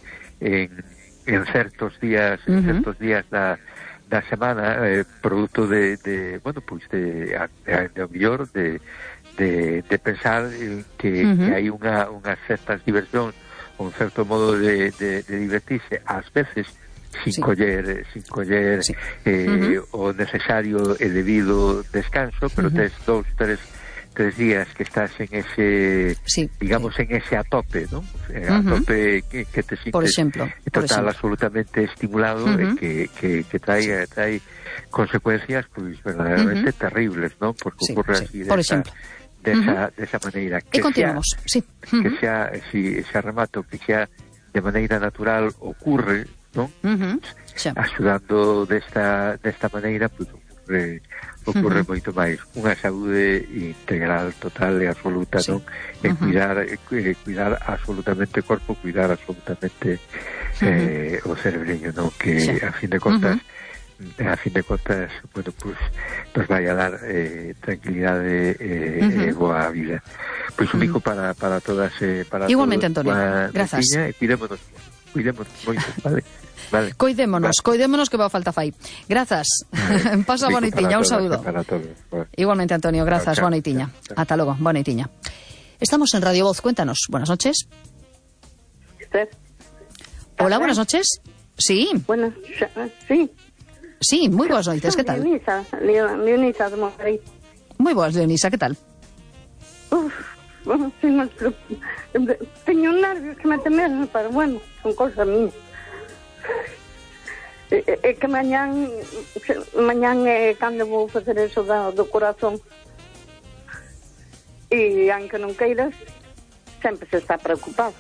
Speaker 4: en en certos días uh-huh. en certos días da da semana eh, produto de, de bueno, pois de de, de, mellor de de de pensar que, uh-huh. que hai unha unhas certas diversións, un certo modo de, de, de divertirse ás veces sin
Speaker 2: sí.
Speaker 4: coller, sin coller
Speaker 2: sí.
Speaker 4: eh,
Speaker 2: uh-huh.
Speaker 4: o necesario e debido descanso, pero uh-huh. tes dous, tres tres días que estás en ese, sí, digamos, sí. en ese atope, ¿no? Uh-huh. Atope que, que te sientes
Speaker 2: por ejemplo,
Speaker 4: total,
Speaker 2: por ejemplo.
Speaker 4: absolutamente estimulado, uh-huh. eh, que, que, que trae, sí. trae consecuencias, pues, verdaderamente uh-huh. terribles, ¿no? Porque sí, ocurre sí. así de,
Speaker 2: por
Speaker 4: esa, de, uh-huh. esa, de esa manera.
Speaker 2: Que y continuamos, sea, sí. Uh-huh.
Speaker 4: Que sea, si ese remato, que sea de maneira natural, ocurre, ¿no? Uh-huh. Sí. Axudando desta, desta maneira, pues, ocurre... ocurre uh-huh. moito máis, unha saúde integral, total e absoluta, sí. non? En uh-huh. cuidar, eh, cuidar absolutamente o corpo, cuidar absolutamente eh, uh-huh. o cerebreño, non? Que sí. a fin de contas, uh-huh. a fin de contas, bueno, pues nos vai a dar eh, tranquilidade e eh, uh-huh. eh, boa vida. Pois un bico uh-huh. para, para todas, eh, para
Speaker 2: igualmente,
Speaker 4: todos,
Speaker 2: Antonio, grazas.
Speaker 4: E cuidémonos, cuidémonos moito, vale? Vale.
Speaker 2: Coidémonos, vale. coidémonos que va falta fai. Grazas. Vale. Pasa bonitiña, un saúdo. Vale. Igualmente, Antonio, grazas, bonitiña. Ata logo, bonitiña. Estamos en Radio Voz, cuéntanos. Buenas noches.
Speaker 5: ¿Usted?
Speaker 2: Hola, buenas noches. Sí.
Speaker 5: Buenas, sí.
Speaker 2: Sí, muy buenas noites, ¿qué tal?
Speaker 5: Leonisa, Leonisa de Madrid.
Speaker 2: Muy buenas, Leonisa, ¿qué tal?
Speaker 5: Uf, bueno, tengo, tengo nervios que me temen, pero bueno, son cosas mías. É, é que mañán mañán é cando vou facer eso do, do corazón, e aunque non queiras sempre se está preocupado.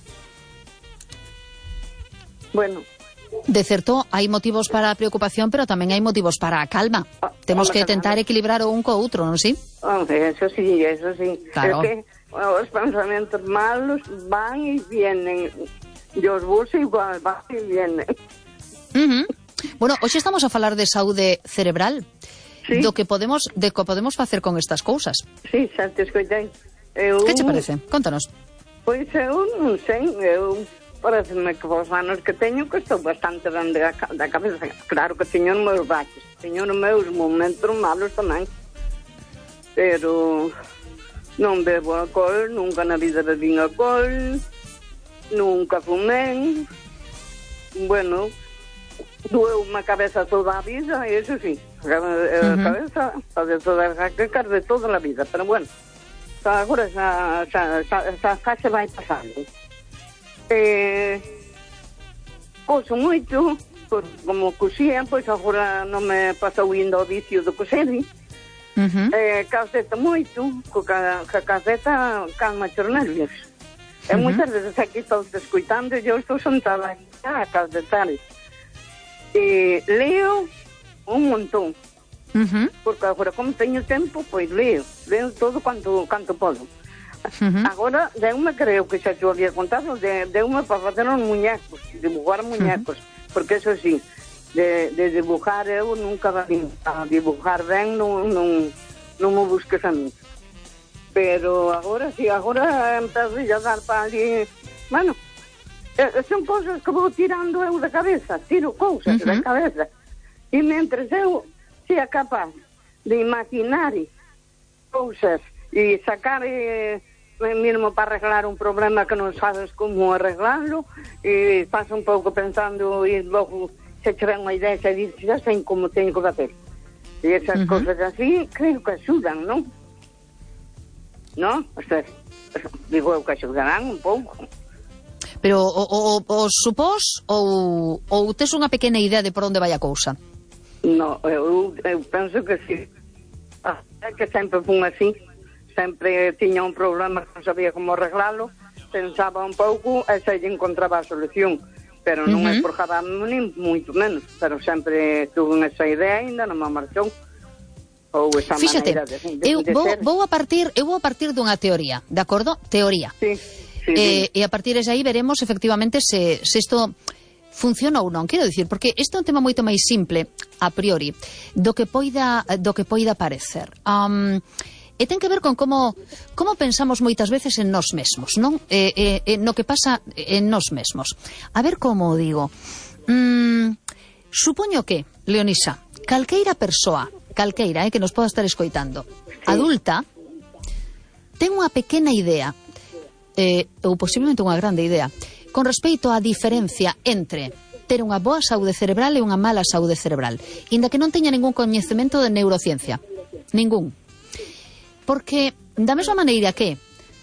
Speaker 5: Bueno,
Speaker 2: de certo, hai motivos para a preocupación, pero tamén hai motivos para a calma. Ah, Temos que tentar equilibrar o un co outro, non si?
Speaker 5: Oh, eso sí, eso sí.
Speaker 2: Claro.
Speaker 5: É que os pensamentos malos van e vienen, e os bons igual van e vienen.
Speaker 2: Uh-huh. Bueno, hoxe estamos a falar de saúde cerebral, sí. do que podemos de que podemos facer con estas cousas.
Speaker 5: Sí, xa te escoitei. Eu...
Speaker 2: Que che parece? Contanos.
Speaker 5: Pois eu non sei, eu pareceme que vos anos que teño que estou bastante ben da, da cabeza. Claro que teño os meus baches, teño os meus momentos malos tamén, pero non bebo alcohol, nunca na vida bebín alcohol, nunca fumei. Bueno, doeu unha cabeza toda a vida, e eso sí, a uh-huh. cabeza, a de toda a quecar de toda a vida, pero bueno, agora xa, xa, xa, xa, xa se vai pasando. Eh, coso moito, pues, como cosía, pois pues, agora non me pasou indo ao vicio do coser, uh-huh. eh, calceta moito, ca, ca calceta calma os nervios. E uh-huh. moitas veces aquí estou descoitando e eu estou sentada a calcetar. E leo un montón, uh-huh. porque agora como teño tempo, pois leo, leo todo canto, canto podo. Uh-huh. Agora, deu-me, creo que xa te había contado, de, deu-me para facer uns muñecos, dibujar muñecos, uh-huh. porque eso sí, de, de dibujar eu nunca vim a dibujar ben, non, non, non me busques a mí. Pero agora sí, agora empezo a dar para ali, bueno, Eh, son cousas que vou tirando eu da cabeza, tiro cousas uh-huh. da cabeza, e mentres eu sea capaz de imaginar cousas e sacar eh, mesmo para arreglar un problema que non sabes como arreglarlo, e paso un pouco pensando e logo se che ven unha idea e dices, xa sei como teño que facer, e esas uh-huh. cousas así creo que axudan, non? Non? O sea, digo eu que axudarán un pouco.
Speaker 2: Pero o, o, o supós ou, ou tes unha pequena idea de por onde vai a cousa?
Speaker 5: No, eu, eu penso que sí. Ah, é que sempre fun así. Sempre tiña un problema que non sabía como arreglalo, pensaba un pouco e xa lle encontraba a solución. Pero non uh-huh. é por jabame nin moito menos. Pero sempre tuve esa idea e ainda non me marchou. Ou esa
Speaker 2: Fíxate,
Speaker 5: maneira de, de,
Speaker 2: eu
Speaker 5: de
Speaker 2: vou,
Speaker 5: ser.
Speaker 2: vou a partir, eu vou a partir dunha teoría, de acordo? Teoría.
Speaker 5: Sí. Sí,
Speaker 2: eh, e a partir de aí veremos efectivamente se, se isto funciona ou non. Quero dicir, porque isto é un tema moito máis simple a priori do que poida, do que poida parecer. Um, e ten que ver con como, como pensamos moitas veces en nós mesmos, non? Eh, eh, eh, no que pasa en nós mesmos. A ver como o digo. Mm, supoño que, Leonisa, calqueira persoa, calqueira, eh, que nos poda estar escoitando, sí. adulta, ten unha pequena idea, eh, ou posiblemente unha grande idea, con respecto á diferencia entre ter unha boa saúde cerebral e unha mala saúde cerebral, inda que non teña ningún coñecemento de neurociencia. Ningún. Porque, da mesma maneira que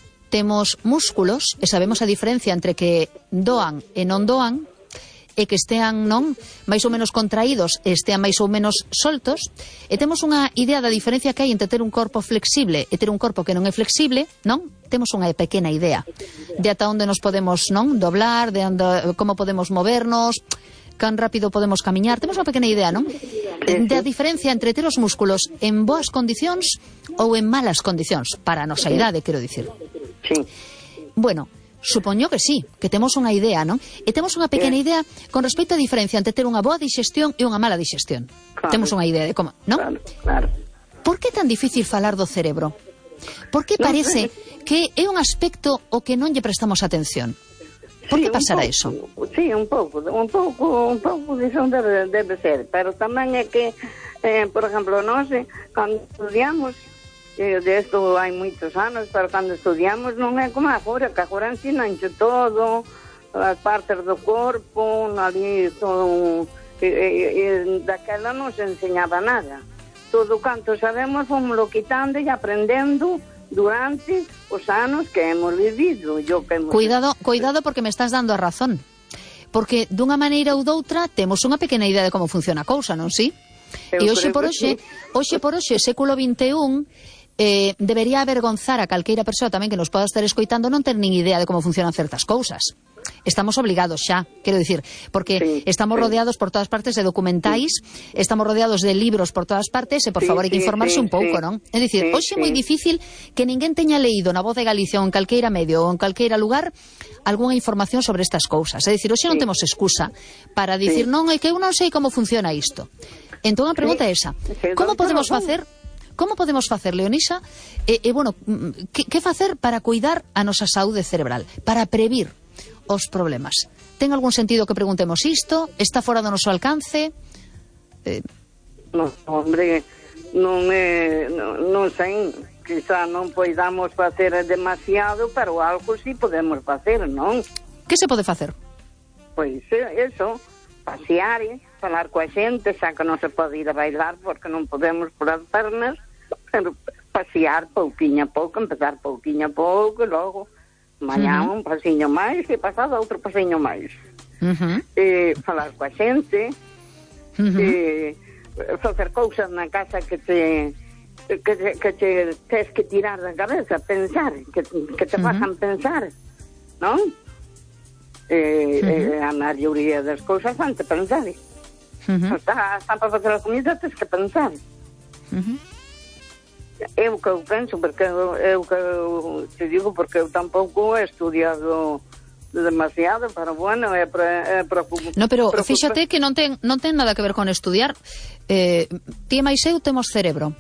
Speaker 2: temos músculos, e sabemos a diferencia entre que doan e non doan, e que estean non máis ou menos contraídos e estean máis ou menos soltos, e temos unha idea da diferencia que hai entre ter un corpo flexible e ter un corpo que non é flexible, non? Temos unha pequena idea de ata onde nos podemos non doblar, de anda, como podemos movernos, can rápido podemos camiñar. Temos unha pequena idea, non? Da diferencia entre ter os músculos en boas condicións ou en malas condicións, para a nosa idade, quero dicir.
Speaker 5: Sí.
Speaker 2: Bueno, supoño que sí, que temos unha idea, non? E temos unha pequena idea con respecto á diferencia entre ter unha boa digestión e unha mala digestión. Claro. Temos unha idea de como, non?
Speaker 5: Claro, claro.
Speaker 2: Por que é tan difícil falar do cerebro? Por que parece que é un aspecto o que non lle prestamos atención? Por
Speaker 5: sí,
Speaker 2: que pasará
Speaker 5: pouco,
Speaker 2: iso?
Speaker 5: Sí, un pouco, un pouco, un pouco diso debe, debe ser, pero tamén é que, eh, por exemplo, nós, eh, cando estudiamos, eh, de isto hai moitos anos, pero cando estudiamos non é como agora, que agora ensinanche todo, as partes do corpo, ali todo, e, e, e daquela non se enseñaba nada. Todo canto sabemos fomos lo quitando e aprendendo durante os anos que hemos vivido. Yo que hemos...
Speaker 2: Cuidado, cuidado porque me estás dando a razón. Porque dunha maneira ou doutra temos unha pequena idea de como funciona a cousa, non si? E hoxe por hoxe, sí. hoxe por hoxe, século vinte e un, eh, debería avergonzar a calqueira persoa tamén que nos poda estar escoitando non ter nin idea de como funcionan certas cousas. Estamos obligados xa, quero dicir, porque sí, estamos sí. rodeados por todas partes de documentais, sí. estamos rodeados de libros por todas partes, e por sí, favor hai que informarse sí, un pouco, sí. non? É dicir, sí, hoxe é moi sí. difícil que ninguén teña leído na Voz de Galicia ou en calqueira medio ou en calqueira lugar algunha información sobre estas cousas. É dicir, hoxe sí. non temos excusa para dicir, sí. non, é que eu non sei como funciona isto. Entón a pregunta sí. é esa, sí, como podemos facer... Como podemos facer, Leonisa, e, e bueno, que, que facer para cuidar a nosa saúde cerebral, para previr os problemas? Ten algún sentido que preguntemos isto? Está fora do noso alcance? Eh...
Speaker 5: No, hombre, non é, non, non sei, quizá non poidamos facer demasiado, pero algo sí podemos facer, non?
Speaker 2: Que se pode facer?
Speaker 5: Pois eso, pasear, falar coa xente, xa que non se pode ir a bailar porque non podemos por as pernas, pero pasear pouquinho a pouco, empezar pouquinho a pouco, e logo mañá uh -huh. un pasiño máis e pasado outro pasiño máis. Uh -huh. E falar coa xente, uh -huh. e facer cousas na casa que te que te, que te tes que tirar da cabeza, pensar, que, que te uh -huh. facan pensar, non? E, uh -huh. e a maioría das cousas antes pensar. Uh -huh. Está, está para facer a comida, tens que pensar. Uh -huh. Eu que eu penso, porque eu, eu que eu te digo, porque eu tampouco he estudiado demasiado, pero bueno, é para...
Speaker 2: No, pero preocupa... fíxate que non ten, non ten nada que ver con estudiar. Eh, ti e máis eu temos cerebro.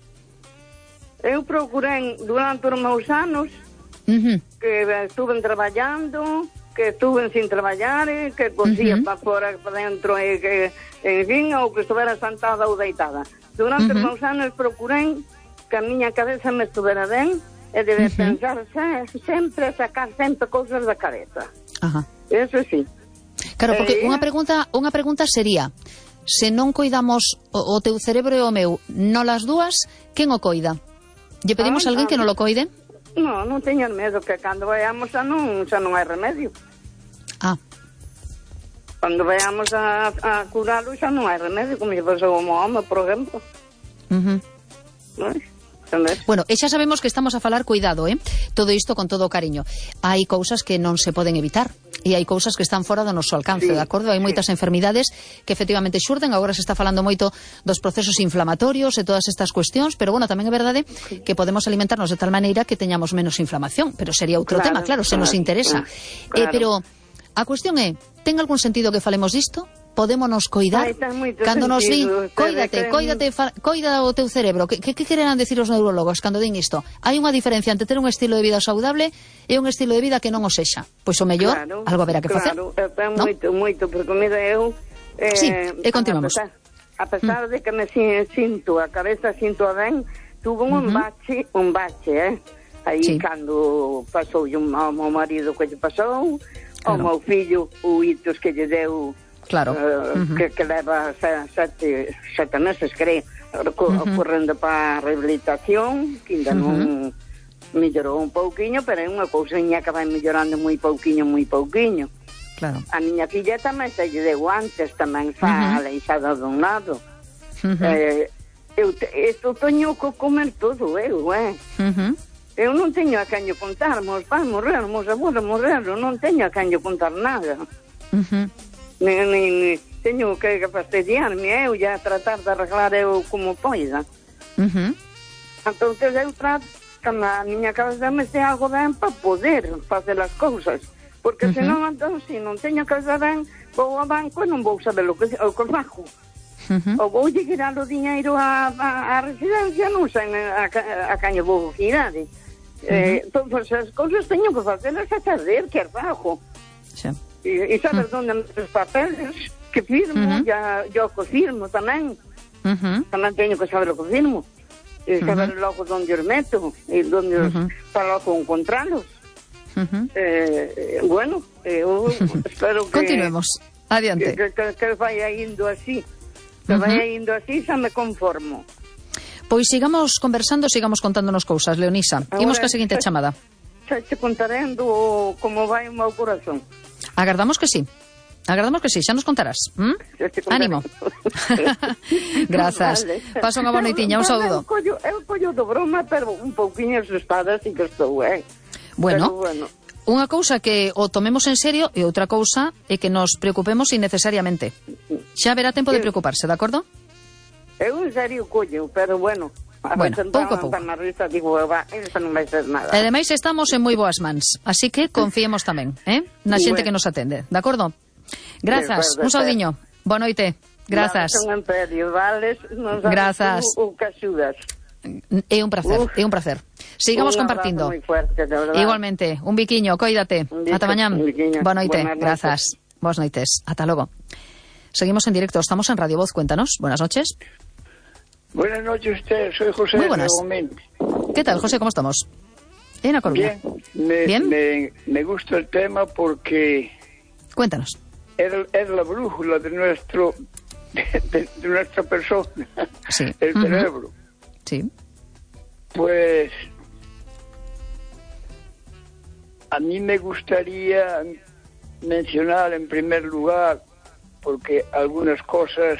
Speaker 5: Eu procurei durante os meus anos uh -huh. que estuve traballando, que estuve sin traballar, que cosía uh -huh. para fora, para dentro, e que, en fin, ou que estuvera sentada ou deitada. Durante uh -huh. os meus anos procurei que a miña cabeza me estuvera ben e debe uh -huh. pensar se, sempre, sacar sempre cousas da cabeza.
Speaker 2: Ajá.
Speaker 5: Eso sí.
Speaker 2: Claro, porque
Speaker 5: eh,
Speaker 2: unha pregunta unha pregunta sería, se non coidamos o, o teu cerebro e o meu, non las dúas, quen o coida? Lle pedimos ah, a alguén ah, que non lo coide?
Speaker 5: No, non teñan medo, que cando vayamos xa non, xa non hai remedio.
Speaker 2: Ah.
Speaker 5: Cando vayamos a, a curalo xa non hai remedio, como lle pasou ao home, por exemplo.
Speaker 2: Uh -huh.
Speaker 5: Non é?
Speaker 2: Bueno, e xa sabemos que estamos a falar, cuidado, eh? Todo isto con todo o cariño. Hai cousas que non se poden evitar e hai cousas que están fora do noso alcance, sí, de acordo? Hai sí. moitas enfermidades que efectivamente xurden, agora se está falando moito dos procesos inflamatorios e todas estas cuestións, pero bueno, tamén é verdade que podemos alimentarnos de tal maneira que teñamos menos inflamación, pero sería outro claro, tema, claro, se claro, nos interesa. Claro. Eh, pero a cuestión é, ten algún sentido que falemos disto? Podémonos coidar? Ai, cando nos din, coídate, que... coídate, fa, coida o teu cerebro. Que, que, que quereran decir os neurólogos cando din isto? Hai unha diferencia entre ter un estilo de vida saudable e un estilo de vida que non o sexa. Pois o mellor,
Speaker 5: claro,
Speaker 2: algo haberá que facer.
Speaker 5: Claro, é
Speaker 2: ¿no?
Speaker 5: moito, moito, porque mira, eu... Eh,
Speaker 2: sí, e continuamos.
Speaker 5: A pesar, a pesar mm. de que me sinto, a cabeza sinto a ben, tuve un uh -huh. bache, un bache, eh? Aí sí. cando pasou ao meu marido que lle pasou, ao claro. meu fillo, o hitos que lle deu
Speaker 2: Claro.
Speaker 5: Uh, uh-huh. que, que leva sete, sete meses, creo, uh-huh. correndo para a rehabilitación, que ainda uh-huh. non mellorou un pouquiño, pero é unha cousiña que vai mellorando moi pouquiño, moi pouquiño.
Speaker 2: Claro.
Speaker 5: A miña filla tamén se lle deu antes, tamén fa uh-huh. a leixada dun lado. Uh-huh. Eh, eu te, isto teño que comer todo eu, eh? Uh-huh. Eu non teño a canho contar, mos pais morreron, mos abuelos morreron, non teño a canho contar nada. Uh-huh. Ni, ni, ni, teño que fastidiarme eu e a tratar de arreglar eu como poida. Uh-huh. Entón eu trato que na miña cabeza me estea algo ben para poder facer as cousas, porque uh-huh. senón, entón, se non teño que fazer ben, vou ao banco e non vou saber o que, o que fajo. Uh-huh. Ou vou girar o diñeiro á, á, á residencia, non sei a, a, a caño vou girar. Uh-huh. Eh, todas as cousas teño que facelas a saber que fajo. Sí. E, e saber uh-huh. onde os papeles que firmo, uh-huh. ya, yo que firmo tamén. Uh-huh. Tamén teño que saber o que firmo. E saber uh-huh. logo onde os meto, e onde os, uh-huh. para logo encontralos. Uh-huh. Eh, bueno, eu espero que...
Speaker 2: Continuemos, adiante.
Speaker 5: Que, que, que vaya indo así. Que uh-huh. vaya indo así, xa me conformo.
Speaker 2: Pois sigamos conversando, sigamos contándonos cousas, Leonisa. Ahora, imos ca seguinte xa, chamada.
Speaker 5: Xa te contaré do como vai o meu corazón.
Speaker 2: Agardamos que sí. Agardamos que sí, xa nos contarás. ¿Mm? Ánimo. Grazas. Vale. Pasa unha boa noitiña, un saúdo.
Speaker 5: Eu collo, eu collo do broma, pero un pouquiño asustada así que estou, eh.
Speaker 2: Bueno,
Speaker 5: pero, bueno.
Speaker 2: Unha cousa que o tomemos en serio e outra cousa é que nos preocupemos innecesariamente. Xa haberá tempo de preocuparse, de acordo?
Speaker 5: Eu en serio collo, pero bueno...
Speaker 2: Bueno, pouco a pouco.
Speaker 5: Risa, digo, va, eso non vai ser nada.
Speaker 2: E ademais estamos en moi boas mans, así que confiemos tamén, eh? Na xente bueno. que nos atende, de acordo? Grazas, un saudiño. Boa noite. Grazas.
Speaker 5: Vale, imperio, vales,
Speaker 2: Grazas.
Speaker 5: O que axudas.
Speaker 2: É un placer, Uf. é un placer. Sigamos
Speaker 5: un
Speaker 2: compartindo.
Speaker 5: Moi fuerte, de verdad.
Speaker 2: Igualmente, un biquiño, coídate.
Speaker 5: Un
Speaker 2: Ata mañán. Boa noite.
Speaker 5: Buenas
Speaker 2: Grazas. Boas noites. Ata logo. Seguimos en directo, estamos en Radio Voz, cuéntanos. Buenas noches.
Speaker 6: Buenas noches usted, soy José.
Speaker 2: Muy buenas.
Speaker 6: Nuevamente.
Speaker 2: ¿Qué tal, José? ¿Cómo estamos? En A Coruña.
Speaker 6: Bien, me, ¿Bien? Me, me gusta el tema porque...
Speaker 2: Cuéntanos.
Speaker 6: Es, es la brújula de nuestro de, de, de nuestra persona,
Speaker 2: sí.
Speaker 6: el uh-huh. cerebro.
Speaker 2: Sí.
Speaker 6: Pues a mí me gustaría mencionar en primer lugar, porque algunas cosas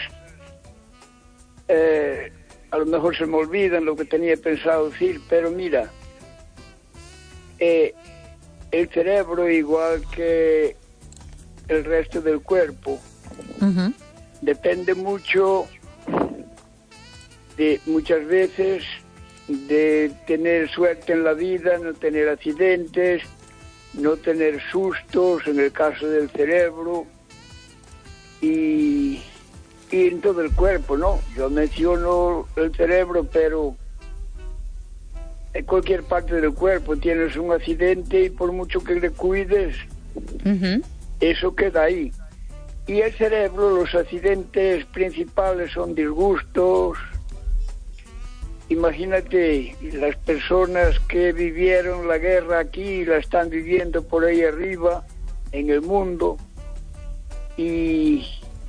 Speaker 6: eh, a lo mejor se me olvidan lo que tenía pensado decir, pero mira, eh, el cerebro, igual que el resto del cuerpo, uh-huh. depende mucho de muchas veces de tener suerte en la vida, no tener accidentes, no tener sustos en el caso del cerebro y, y en todo el cuerpo, ¿no? Yo menciono el cerebro, pero en cualquier parte del cuerpo tienes un accidente y por mucho que le cuides, uh-huh. eso queda ahí. Y el cerebro, los accidentes principales son disgustos. Imagínate las personas que vivieron la guerra aquí y la están viviendo por ahí arriba en el mundo, y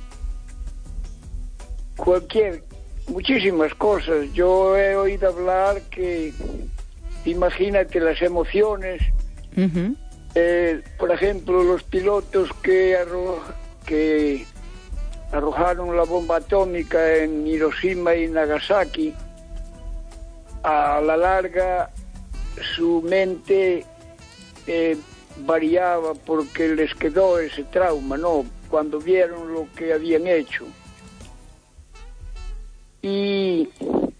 Speaker 6: cualquier, muchísimas cosas. Yo he oído hablar que, imagínate las emociones, uh-huh. eh, por ejemplo, los pilotos que, arro que arrojaron la bomba atómica en Hiroshima y Nagasaki, a la larga su mente eh, variaba porque les quedó ese trauma, ¿no? Cuando vieron lo que habían hecho. Y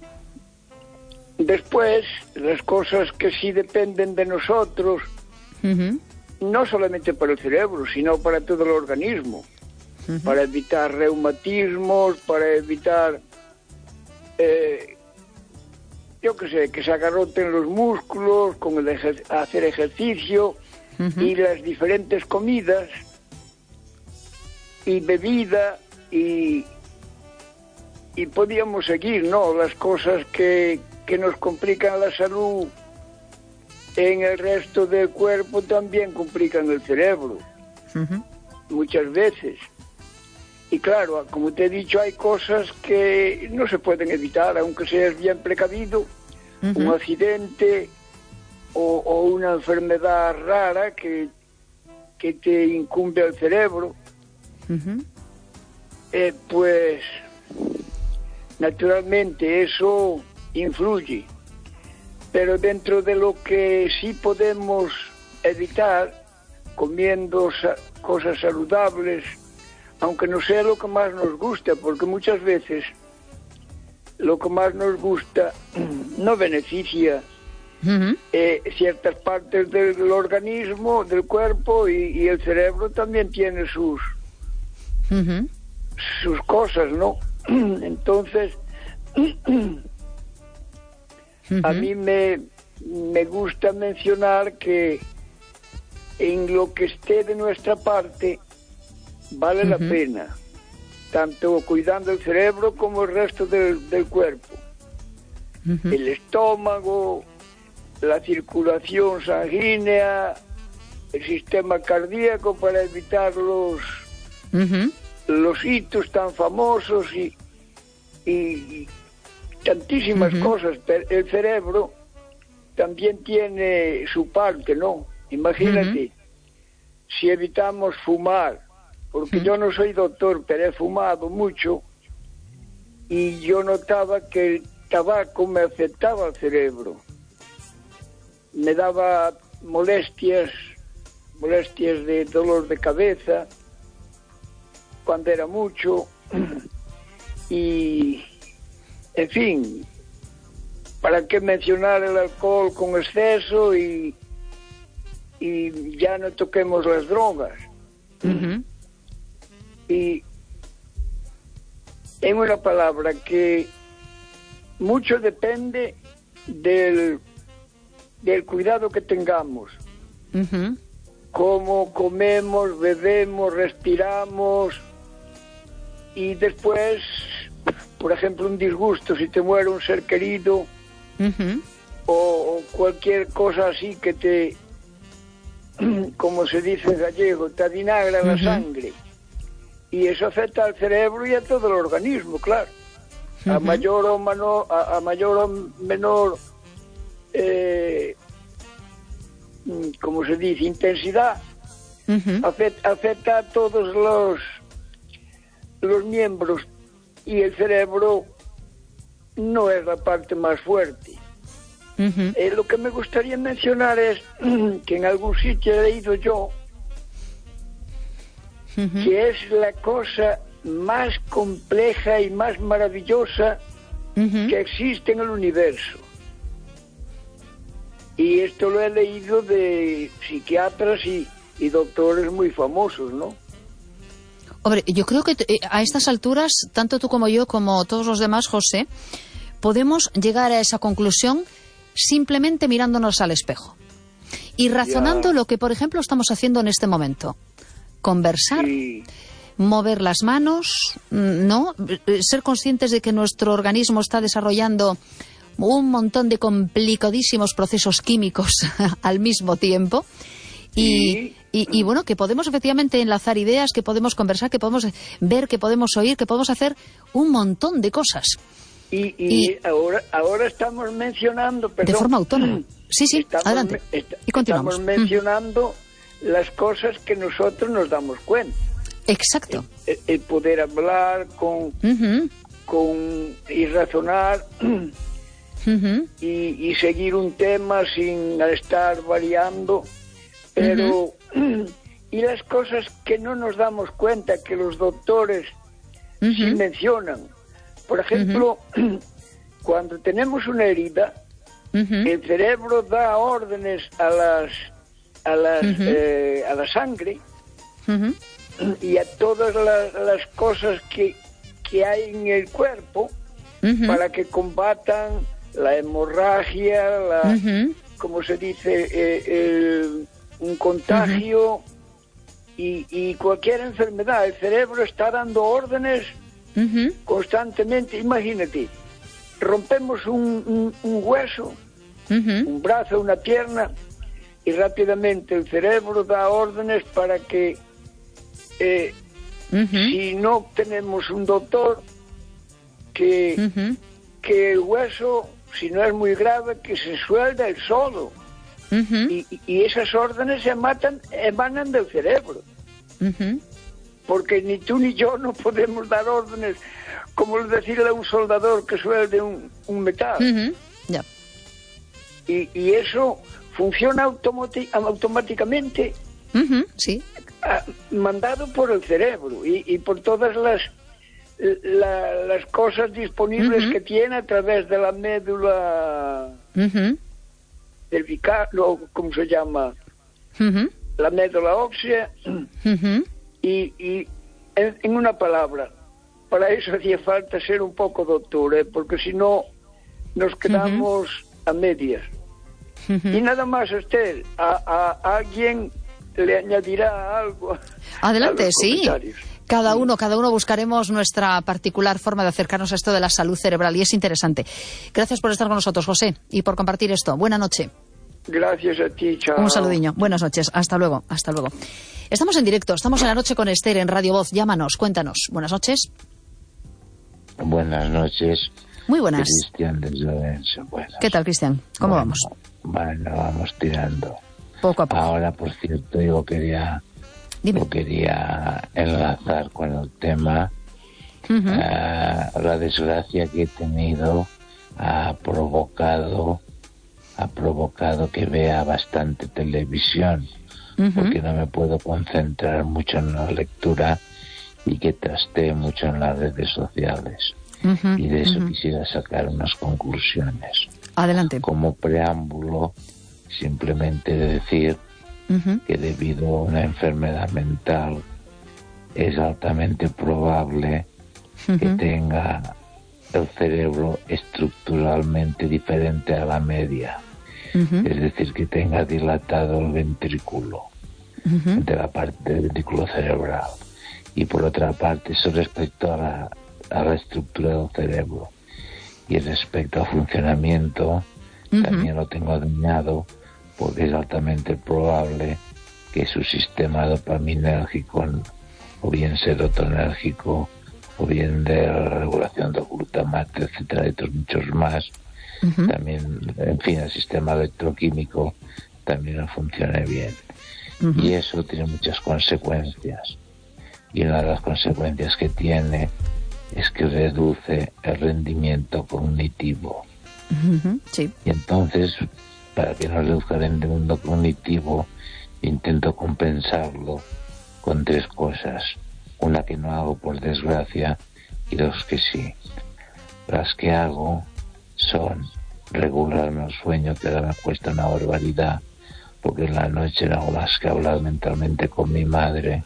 Speaker 6: después, las cosas que sí dependen de nosotros, uh-huh. no solamente para el cerebro, sino para todo el organismo, uh-huh. para evitar reumatismos, para evitar... Eh, yo qué sé, que se agarroten los músculos con el ejer hacer ejercicio, uh-huh. y las diferentes comidas y bebida y y podíamos seguir, ¿no? Las cosas que, que nos complican la salud en el resto del cuerpo también complican el cerebro, uh-huh. muchas veces. y claro, como te he dicho, hay cosas que no se pueden evitar, aunque seas bien precavido. Uh-huh. Un accidente o, o una enfermedad rara que, que te incumbe al cerebro, uh-huh. eh, pues naturalmente eso influye, pero dentro de lo que sí podemos evitar, comiendo sa- cosas saludables, aunque no sea lo que más nos gusta, porque muchas veces lo que más nos gusta no beneficia uh-huh. eh, ciertas partes del organismo, del cuerpo, y, y el cerebro también tiene sus uh-huh. sus cosas, ¿no? Entonces uh-huh. a mí me, me gusta mencionar que en lo que esté de nuestra parte vale uh-huh. la pena, tanto cuidando el cerebro como el resto del, del cuerpo. Uh-huh. El estómago, la circulación sanguínea, el sistema cardíaco, para evitar los uh-huh. los hitos tan famosos y, y, y tantísimas uh-huh. cosas. Pero el cerebro también tiene su parte, ¿no? Imagínate, uh-huh. si evitamos fumar, porque uh-huh. yo no soy doctor, pero he fumado mucho, y yo notaba que el tabaco me afectaba al cerebro. Me daba molestias, molestias de dolor de cabeza, cuando era mucho, y, en fin, ¿para qué mencionar el alcohol con exceso y, y ya no toquemos las drogas? Uh-huh. Y en una palabra, que mucho depende del, del cuidado que tengamos. Uh-huh. Cómo comemos, bebemos, respiramos, y después, por ejemplo, un disgusto, si te muere un ser querido, uh-huh. o, o cualquier cosa así que te, como se dice en gallego, te avinagra uh-huh. la sangre. Y eso afecta al cerebro y a todo el organismo, claro. Uh-huh. A mayor o menor, a, a mayor o menor, eh, como se dice, intensidad, uh-huh. afecta, afecta a todos los, los miembros, y el cerebro no es la parte más fuerte. Uh-huh. Eh, lo que me gustaría mencionar es que en algún sitio he leído yo uh-huh. que es la cosa más compleja y más maravillosa uh-huh. que existe en el universo. Y esto lo he leído de psiquiatras y, y doctores muy famosos, ¿no?
Speaker 2: Hombre, yo creo que eh, a estas alturas, tanto tú como yo, como todos los demás, José, podemos llegar a esa conclusión simplemente mirándonos al espejo y razonando ya. Lo que, por ejemplo, estamos haciendo en este momento. Conversar, sí. Mover las manos, ¿no? Ser conscientes de que nuestro organismo está desarrollando un montón de complicadísimos procesos químicos al mismo tiempo. Y, y, y bueno, que podemos efectivamente enlazar ideas, que podemos conversar, que podemos ver, que podemos oír, que podemos hacer un montón de cosas.
Speaker 6: Y, y, y ahora ahora estamos mencionando... Perdón,
Speaker 2: de forma autónoma. Sí, sí,
Speaker 6: estamos,
Speaker 2: adelante.
Speaker 6: Est-
Speaker 2: y continuamos.
Speaker 6: Estamos mencionando mm. las cosas que nosotros nos damos cuenta.
Speaker 2: Exacto.
Speaker 6: El, el poder hablar con, uh-huh. con y razonar uh-huh. y, y seguir un tema sin estar variando. Pero, uh-huh. y las cosas que no nos damos cuenta, que los doctores uh-huh. sí mencionan. Por ejemplo, uh-huh. cuando tenemos una herida, uh-huh. el cerebro da órdenes a las a las uh-huh. eh, a la sangre uh-huh. y a todas las, las cosas que, que hay en el cuerpo uh-huh. para que combatan la hemorragia, la, uh-huh. como se dice, eh, el un contagio uh-huh. y, y cualquier enfermedad. El cerebro está dando órdenes uh-huh. constantemente. Imagínate, rompemos un, un, un hueso, uh-huh. un brazo, una pierna, y rápidamente el cerebro da órdenes para que eh, uh-huh. si no tenemos un doctor que, uh-huh. que el hueso, si no es muy grave, que se suelda el solo. Uh-huh. Y, y esas órdenes se matan, emanan del cerebro. Uh-huh. Porque ni tú ni yo no podemos dar órdenes como decirle a un soldador que suelde un, un metal.
Speaker 2: Uh-huh. Yeah.
Speaker 6: Y, y eso funciona automati- automáticamente,
Speaker 2: uh-huh. sí.
Speaker 6: a, mandado por el cerebro y, y por todas las la, las cosas disponibles uh-huh. que tiene a través de la médula uh-huh. cervical, no, ¿cómo se llama? Uh-huh. La médula ósea. Uh-huh. Y, y en, en una palabra, para eso hacía falta ser un poco doctor, ¿eh? Porque si no nos quedamos uh-huh. a medias. Uh-huh. Y nada más, Esther, a, a, a alguien le añadirá algo.
Speaker 2: Adelante,
Speaker 6: a
Speaker 2: sí. Cada uno, cada uno buscaremos nuestra particular forma de acercarnos a esto de la salud cerebral y es interesante. Gracias por estar con nosotros, José, y por compartir esto. Buena noche.
Speaker 6: Gracias a ti, chao.
Speaker 2: Un saludiño. Buenas noches. Hasta luego. Hasta luego. Estamos en directo. Estamos en La Noche con Esther en Radio Voz. Llámanos. Cuéntanos. Buenas noches.
Speaker 7: Buenas noches.
Speaker 2: Muy buenas.
Speaker 7: Cristian desde Orense. Buenas.
Speaker 2: ¿Qué tal, Cristian? ¿Cómo
Speaker 7: bueno,
Speaker 2: vamos?
Speaker 7: Bueno, vamos tirando.
Speaker 2: Poco a poco.
Speaker 7: Ahora, por cierto, yo quería,
Speaker 2: Dime.
Speaker 7: yo quería enlazar con el tema. Uh-huh. uh, la desgracia que he tenido ha provocado ha provocado que vea bastante televisión, uh-huh. porque no me puedo concentrar mucho en la lectura y que trastee mucho en las redes sociales. Uh-huh. Y de eso uh-huh. quisiera sacar unas conclusiones.
Speaker 2: Adelante.
Speaker 7: Como preámbulo, simplemente decir uh-huh. que debido a una enfermedad mental es altamente probable uh-huh. que tenga el cerebro estructuralmente diferente a la media. Uh-huh. Es decir, que tenga dilatado el ventrículo uh-huh. de la parte del ventrículo cerebral. Y por otra parte, eso respecto a la, a la estructura del cerebro. Y respecto al funcionamiento, uh-huh. también lo tengo dañado, porque es altamente probable que su sistema dopaminérgico, o bien serotonérgico, o bien de regulación del glutamato, etcétera, y otros muchos más, uh-huh. también, en fin, el sistema electroquímico también no funciona bien. Uh-huh. Y eso tiene muchas consecuencias. Y una de las consecuencias que tiene es que reduce el rendimiento cognitivo.
Speaker 2: Uh-huh. Sí.
Speaker 7: Y entonces, para que no reduzca el rendimiento cognitivo, intento compensarlo con tres cosas. Una que no hago por desgracia y dos que sí. Las que hago son regularme el sueño, que ahora me cuesta una barbaridad, porque en la noche no hago más que hablar mentalmente con mi madre.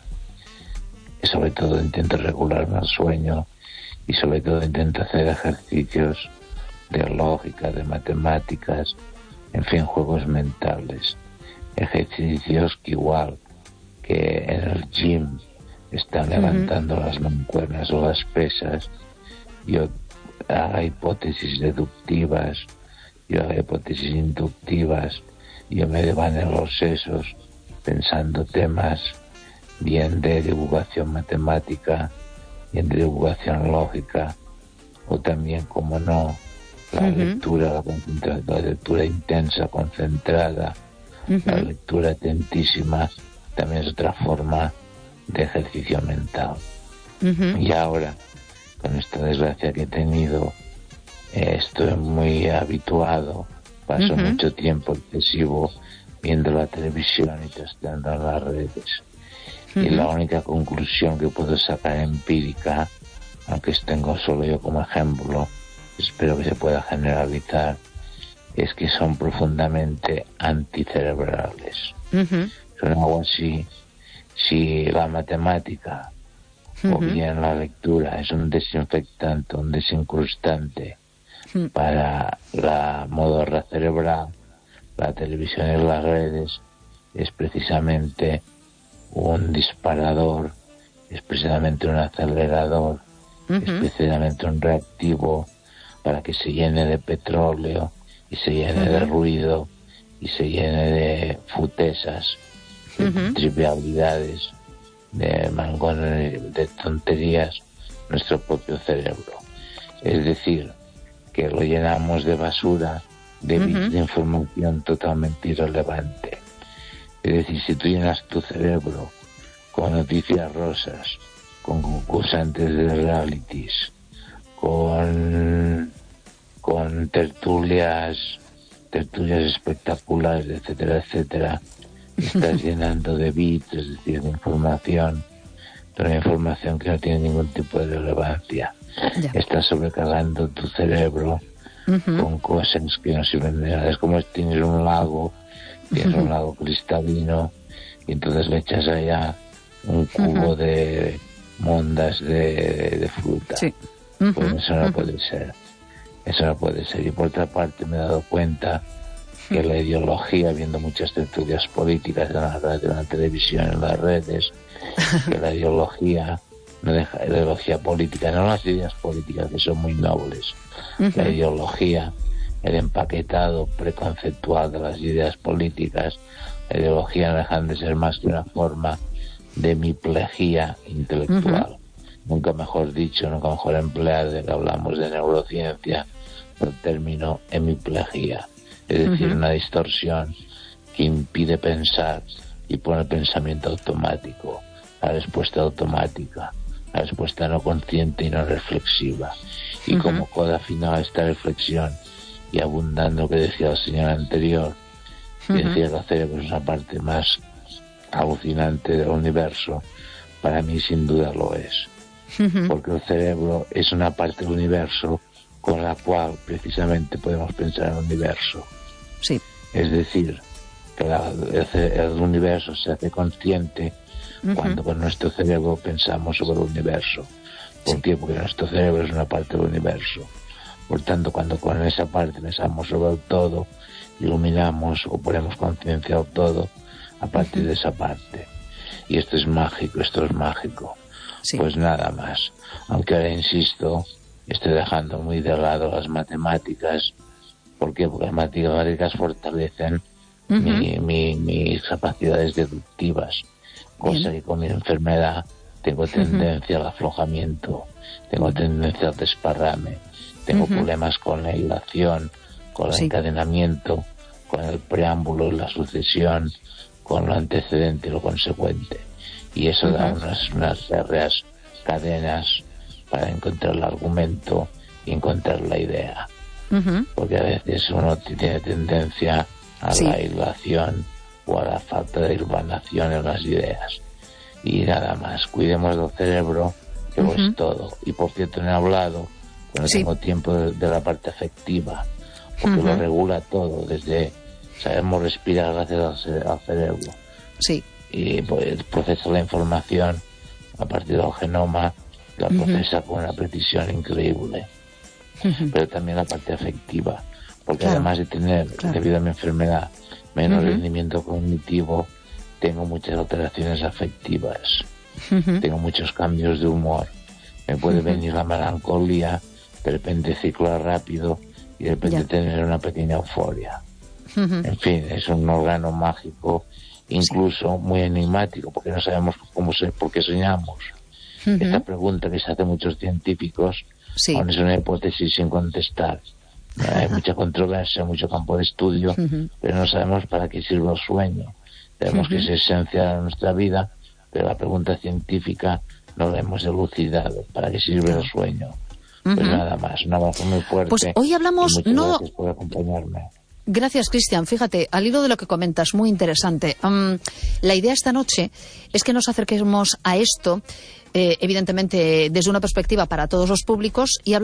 Speaker 7: Y sobre todo intento regularme el sueño y sobre todo intento hacer ejercicios de lógica, de matemáticas, en fin, juegos mentales. Ejercicios que igual que en el gym están levantando uh-huh. las mancuernas o las pesas, yo haga hipótesis deductivas, yo haga hipótesis inductivas, yo me devane los sesos pensando temas bien de divulgación matemática, bien de divulgación lógica, o también, como no, la uh-huh. lectura, la, la lectura intensa, concentrada, uh-huh. la lectura atentísima, también es otra forma de ejercicio mental. Uh-huh. Y ahora, con esta desgracia que he tenido, eh, estoy muy habituado, paso uh-huh. mucho tiempo excesivo viendo la televisión y testeando en las redes. Uh-huh. Y la única conclusión que puedo sacar empírica, aunque tengo solo yo como ejemplo, espero que se pueda generalizar, es que son profundamente anticerebrales. Uh-huh. Son algo así. Si la matemática uh-huh. o bien la lectura es un desinfectante, un desincrustante uh-huh. para la modorra cerebral, la televisión y las redes es precisamente un disparador, es precisamente un acelerador, uh-huh. es precisamente un reactivo para que se llene de petróleo y se llene uh-huh. de ruido y se llene de futesas, uh-huh. trivialidades de mangones, de tonterías, nuestro propio cerebro. Es decir, que lo llenamos de basura, de, uh-huh. de información totalmente irrelevante. Es decir, si tú llenas tu cerebro con noticias rosas, con concursantes de realities, con, con tertulias, tertulias espectaculares, etcétera, etcétera, estás llenando de bits, es decir, de información, de una información que no tiene ningún tipo de relevancia. Ya. Estás sobrecargando tu cerebro uh-huh. con cosas que no sirven de nada. Es como si tienes un lago, tienes uh-huh. un lago cristalino, y entonces le echas allá un cubo uh-huh. de mondas de, de fruta. Sí. Uh-huh. Pues eso no uh-huh. puede ser. Eso no puede ser. Y por otra parte me he dado cuenta que la ideología, viendo muchas tertulias políticas en la radio, en la televisión, en las redes, que la ideología no deja, la ideología política, no las ideas políticas que son muy nobles, uh-huh. la ideología, el empaquetado preconceptual de las ideas políticas, la ideología no dejan de ser más que una forma de hemiplegia intelectual. Uh-huh. Nunca mejor dicho, nunca mejor empleado, de que hablamos de neurociencia, el término hemiplegia. Es decir, uh-huh. una distorsión que impide pensar y pone el pensamiento automático, la respuesta automática, la respuesta no consciente y no reflexiva. Y uh-huh. como coda final a esta reflexión, y abundando lo que decía el señor anterior, uh-huh. que decía que el cerebro es una parte más alucinante del universo, para mí sin duda lo es. Uh-huh. Porque el cerebro es una parte del universo con la cual precisamente podemos pensar en el universo.
Speaker 2: Sí.
Speaker 7: Es decir, que la, el, el universo se hace consciente uh-huh. cuando con nuestro cerebro pensamos sobre el universo. ¿Por sí. qué? Porque nuestro cerebro es una parte del universo. Por tanto, cuando con esa parte pensamos sobre el todo, iluminamos o ponemos conciencia al todo a partir uh-huh. de esa parte. Y esto es mágico, esto es mágico. Sí. Pues nada más. Aunque ahora insisto, estoy dejando muy de lado las matemáticas. ¿Por qué? Porque las matemáticas fortalecen uh-huh. mi, mi, mis capacidades deductivas, cosa Bien. que con mi enfermedad tengo tendencia uh-huh. al aflojamiento, tengo tendencia al desparrame, tengo uh-huh. problemas con la hilación, con el sí. encadenamiento, con el preámbulo y la sucesión, con lo antecedente y lo consecuente. Y eso uh-huh. da unas, unas férreas cadenas para encontrar el argumento y encontrar la idea. Uh-huh. Porque a veces uno tiene tendencia a sí. la hilación o a la falta de urbanación en las ideas. Y nada más, cuidemos del cerebro, que uh-huh. lo es todo. Y por cierto, no he hablado, cuando sí. tengo tiempo, de, de la parte afectiva, porque uh-huh. lo regula todo, desde sabemos respirar gracias al, al cerebro.
Speaker 2: Sí.
Speaker 7: Y pues procesa la información a partir del genoma, la uh-huh. procesa con una precisión increíble. Uh-huh. Pero también la parte afectiva, porque claro. además de tener, claro. debido a mi enfermedad, menos uh-huh. rendimiento cognitivo, tengo muchas alteraciones afectivas, uh-huh. tengo muchos cambios de humor, me puede uh-huh. venir la melancolía, de repente ciclar rápido y de repente ya. tener una pequeña euforia. Uh-huh. En fin, es un órgano mágico, incluso sí. muy enigmático, porque no sabemos cómo se, por qué soñamos. Uh-huh. Esta pregunta que se hace muchos científicos sí. aún es una hipótesis sin contestar. Hay mucha controversia, mucho campo de estudio, uh-huh. pero no sabemos para qué sirve el sueño. Sabemos uh-huh. que es esencial en nuestra vida, pero la pregunta científica no la hemos elucidado. ¿Para qué sirve el sueño? Uh-huh. Pues nada más, un abrazo muy fuerte.
Speaker 2: Pues hoy hablamos,
Speaker 7: y muchas
Speaker 2: no...
Speaker 7: gracias por acompañarme.
Speaker 2: Gracias, Cristian. Fíjate, al hilo de lo que comentas, muy interesante. Um, la idea esta noche es que nos acerquemos a esto, eh, evidentemente desde una perspectiva para todos los públicos, y